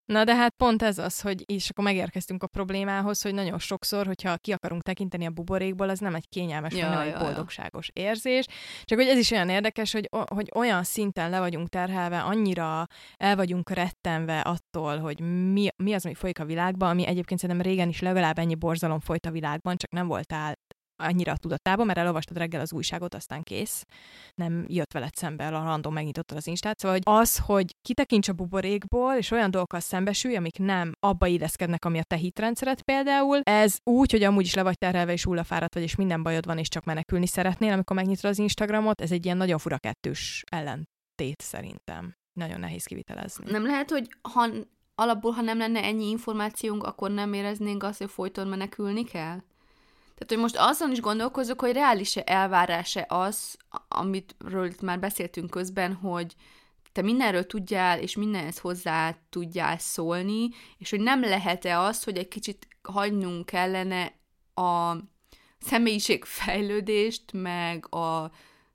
S2: Na de hát pont ez az, hogy és akkor megérkeztünk a problémához, hogy nagyon sokszor, hogyha ki akarunk tekinteni a buborékból, az nem egy kényelmes, ja, nem ja, egy boldogságos ja. érzés. Csak hogy ez is olyan érdekes, hogy, hogy olyan szinten le vagyunk terhelve, annyira el vagyunk rettenve attól, hogy mi, mi az, ami folyik a világban, ami egyébként szerintem régen is legalább ennyi borzalom folyt a világban, csak nem voltál annyira a tudatában, mert elolvastad reggel az újságot, aztán kész. Nem jött veled szembe, a random megnyitottad az Instát. Szóval hogy az, hogy kitekints a buborékból, és olyan dolgokkal szembesülj, amik nem abba illeszkednek, ami a te hitrendszeret például, ez úgy, hogy amúgy is le vagy terhelve, és hullafáradt vagy, és minden bajod van, és csak menekülni szeretnél, amikor megnyitod az Instagramot, ez egy ilyen nagyon fura kettős ellentét szerintem. Nagyon nehéz kivitelezni.
S1: Nem lehet, hogy ha alapból, ha nem lenne ennyi információnk, akkor nem éreznénk azt, hogy folyton menekülni kell? Tehát, hogy most azon is gondolkozok, hogy reális-e elvárása az, amitről itt már beszéltünk közben, hogy te mindenről tudjál, és mindenhez hozzá tudjál szólni, és hogy nem lehet-e az, hogy egy kicsit hagynunk kellene a személyiségfejlődést, meg a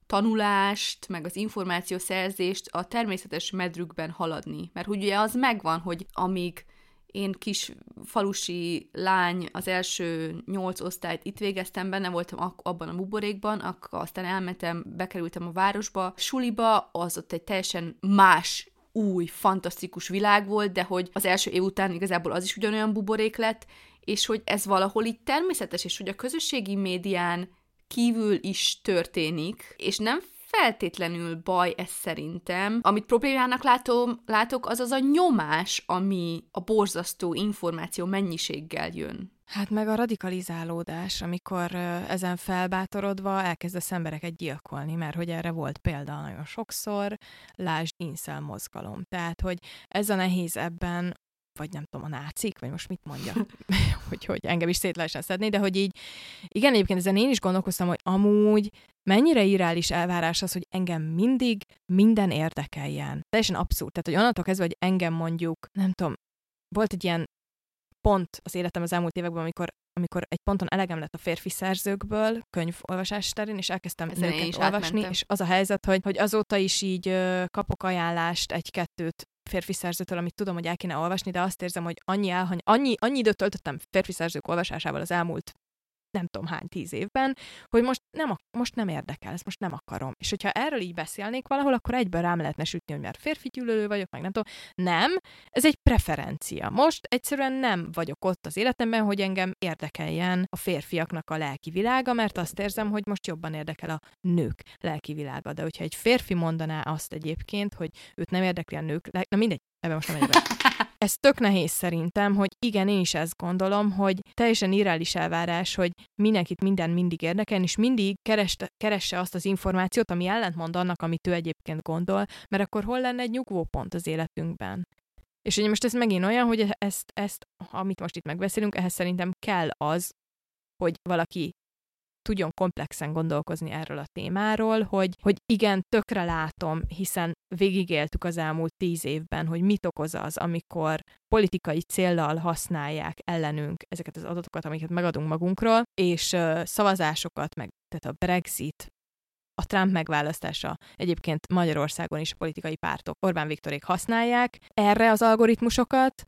S1: tanulást, meg az információszerzést a természetes medrükben haladni. Mert ugye az megvan, hogy amíg én kis falusi lány az első nyolc osztályt itt végeztem, benne voltam abban a buborékban, akkor aztán elmentem, bekerültem a városba, suliba, az ott egy teljesen más, új, fantasztikus világ volt, de hogy az első év után igazából az is ugyanolyan buborék lett, és hogy ez valahol így természetes, és hogy a közösségi médián kívül is történik, és nem feltétlenül baj ez szerintem. Amit problémának látom, látok, az az a nyomás, ami a borzasztó információ mennyiséggel jön.
S2: Hát meg a radikalizálódás, amikor ezen felbátorodva elkezdesz embereket gyilkolni, mert hogy erre volt példa nagyon sokszor, lásd incel mozgalom. Tehát, hogy ez a nehéz ebben, vagy nem tudom, a nácik, vagy most mit mondja, hogy, hogy engem is szét lehessen szedni, de hogy így, igen, egyébként ezen én is gondolkoztam, hogy amúgy mennyire irreális elvárás az, hogy engem mindig minden érdekeljen. Teljesen abszurd. Tehát, hogy onnantól kezdve, hogy engem mondjuk, nem tudom, volt egy ilyen pont az életem az elmúlt években, amikor, amikor egy ponton elegem lett a férfi szerzőkből, könyvolvasás terén, és elkezdtem ezen nőket olvasni, átmentem. És az a helyzet, hogy, hogy azóta is így ö, kapok ajánlást egy-kettőt férfi szerzőtől, amit tudom, hogy el kéne olvasni, de azt érzem, hogy annyi, elhany- annyi, annyi időt töltöttem férfi szerzők olvasásával az elmúlt nem tudom hány tíz évben, hogy most nem, most nem érdekel, ezt most nem akarom. És hogyha erről így beszélnék valahol, akkor egyből rám lehetne sütni, hogy már férfi gyűlölő vagyok, meg nem tudom. Nem, ez egy preferencia. Most egyszerűen nem vagyok ott az életemben, hogy engem érdekeljen a férfiaknak a lelki világa, mert azt érzem, hogy most jobban érdekel a nők lelki világa. De hogyha egy férfi mondaná azt egyébként, hogy őt nem érdekli a nők, na mindegy, ebben most nem megyek be. Ez tök nehéz szerintem, hogy igen, én is ezt gondolom, hogy teljesen irreális elvárás, hogy mindenkit minden mindig érdekel, és mindig kereste, keresse azt az információt, ami ellentmond annak, amit ő egyébként gondol, mert akkor hol lenne egy nyugvópont az életünkben. És ugye most ez megint olyan, hogy ezt, ezt, amit most itt megbeszélünk, ehhez szerintem kell az, hogy valaki tudjon komplexen gondolkozni erről a témáról, hogy, hogy igen, tökre látom, hiszen végigéltük az elmúlt tíz évben, hogy mit okoz az, amikor politikai céllal használják ellenünk ezeket az adatokat, amiket megadunk magunkról, és uh, szavazásokat, meg tehát a Brexit, a Trump megválasztása, egyébként Magyarországon is a politikai pártok, Orbán Viktorék használják erre az algoritmusokat,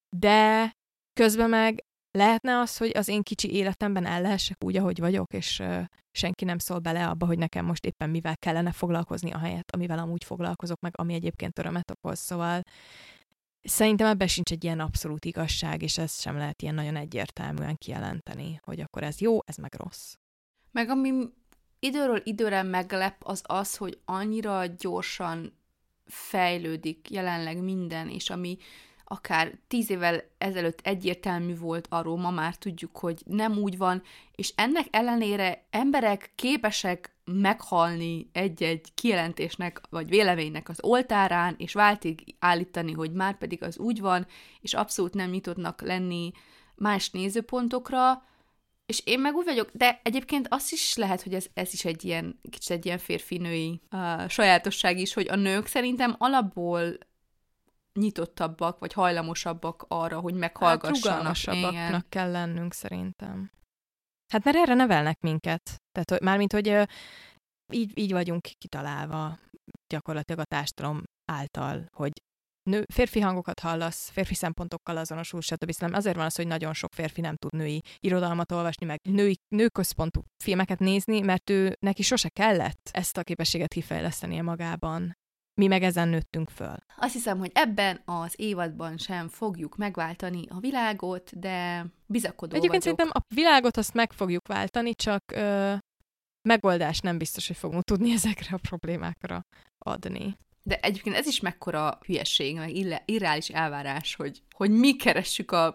S2: de közben meg lehetne az, hogy az én kicsi életemben el lehessek úgy, ahogy vagyok, és uh, senki nem szól bele abba, hogy nekem most éppen mivel kellene foglalkozni ahelyett, amivel amúgy foglalkozok, meg ami egyébként örömet okoz. Szóval szerintem ebben sincs egy ilyen abszolút igazság, és ezt sem lehet ilyen nagyon egyértelműen kijelenteni, hogy akkor ez jó, ez meg rossz.
S1: Meg ami időről időre meglep, az az, hogy annyira gyorsan fejlődik jelenleg minden, és ami akár tíz évvel ezelőtt egyértelmű volt, arról ma már tudjuk, hogy nem úgy van, és ennek ellenére emberek képesek meghalni egy-egy kijelentésnek, vagy véleménynek az oltárán, és váltig állítani, hogy már pedig az úgy van, és abszolút nem nyitottnak lenni más nézőpontokra, és én meg úgy vagyok, de egyébként azt is lehet, hogy ez, ez is egy ilyen, kicsit egy ilyen férfi-női uh, sajátosság is, hogy a nők szerintem alapból nyitottabbak, vagy hajlamosabbak arra, hogy meghallgassanak. Hát
S2: rugalmasabbaknak kell lennünk szerintem. Hát mert erre nevelnek minket. Tehát hogy, mármint, hogy uh, így, így vagyunk kitalálva gyakorlatilag a társadalom által, hogy nő, férfi hangokat hallasz, férfi szempontokkal azonosul, stb. Nem. Azért van az, hogy nagyon sok férfi nem tud női irodalmat olvasni, meg női, nőközpontú filmeket nézni, mert ő neki sose kellett ezt a képességet kifejlesztenie magában. Mi meg ezen nőttünk föl.
S1: Azt hiszem, hogy ebben az évadban sem fogjuk megváltani a világot, de bizakodó
S2: Egyébként
S1: vagyok.
S2: szerintem a világot azt meg fogjuk váltani, csak ö, megoldást nem biztos, hogy fogunk tudni ezekre a problémákra adni.
S1: De egyébként ez is mekkora hülyesség, meg ille- irreális elvárás, hogy, hogy mi keressük a,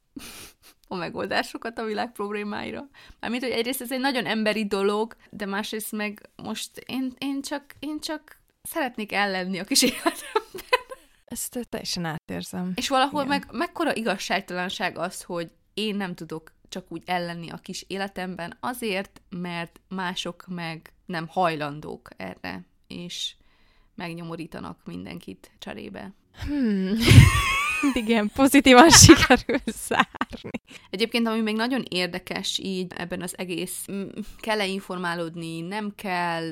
S1: a megoldásokat a világ problémáira. Mármint, hogy egyrészt ez egy nagyon emberi dolog, de másrészt meg most én, én, csak, én csak szeretnék ellenni a kis életemben.
S2: Ezt teljesen átérzem.
S1: És valahol
S2: Igen.
S1: meg mekkora igazságtalanság az, hogy én nem tudok csak úgy ellenni a kis életemben azért, mert mások meg nem hajlandók erre, és megnyomorítanak mindenkit cserébe.
S2: Hmm. Igen, pozitívan sikerül zárni.
S1: Egyébként, ami még nagyon érdekes így ebben az egész, kell-e informálódni, nem kell,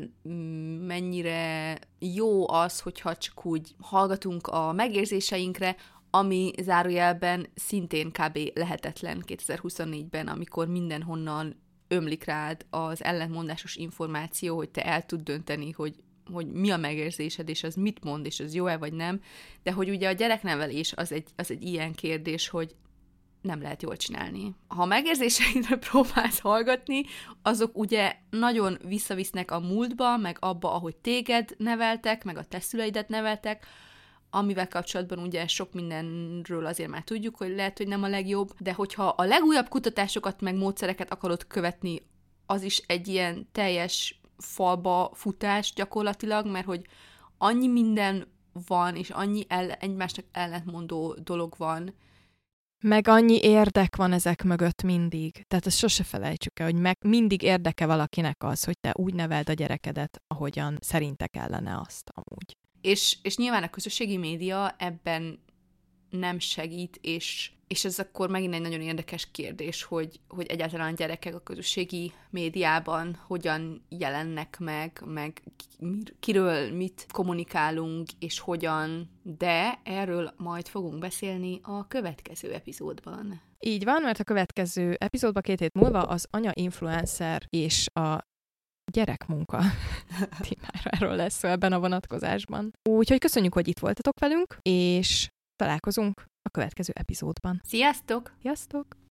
S1: mennyire jó az, hogyha csak úgy hallgatunk a megérzéseinkre, ami zárójelben szintén kb. Lehetetlen kétezer-huszonnégyben, amikor mindenhonnan ömlik rád az ellentmondásos információ, hogy te el tud dönteni, hogy hogy mi a megérzésed, és az mit mond, és az jó-e vagy nem, de hogy ugye a gyereknevelés az egy, az egy ilyen kérdés, hogy nem lehet jól csinálni. Ha a megérzéseidre próbálsz hallgatni, azok ugye nagyon visszavisznek a múltba, meg abba, ahogy téged neveltek, meg a te szüleidet neveltek, amivel kapcsolatban ugye sok mindenről azért már tudjuk, hogy lehet, hogy nem a legjobb, de hogyha a legújabb kutatásokat, meg módszereket akarod követni, az is egy ilyen teljes falba futás gyakorlatilag, mert hogy annyi minden van, és annyi el, egymásnak ellentmondó dolog van.
S2: Meg annyi érdek van ezek mögött mindig. Tehát ezt sose felejtsük el, hogy meg mindig érdeke valakinek az, hogy te úgy neveld a gyerekedet, ahogyan szerinte kellene azt amúgy.
S1: És, és nyilván a közösségi média ebben nem segít, és, és ez akkor megint egy nagyon érdekes kérdés, hogy, hogy egyáltalán a gyerekek a közösségi médiában hogyan jelennek meg, meg kiről mit kommunikálunk, és hogyan, de erről majd fogunk beszélni a következő epizódban.
S2: Így van, mert a következő epizódban két hét múlva az anya-influencer és a gyerekmunka témára erről lesz szó ebben a vonatkozásban. Úgyhogy köszönjük, hogy itt voltatok velünk, és találkozunk a következő epizódban.
S1: Sziasztok!
S2: Sziasztok!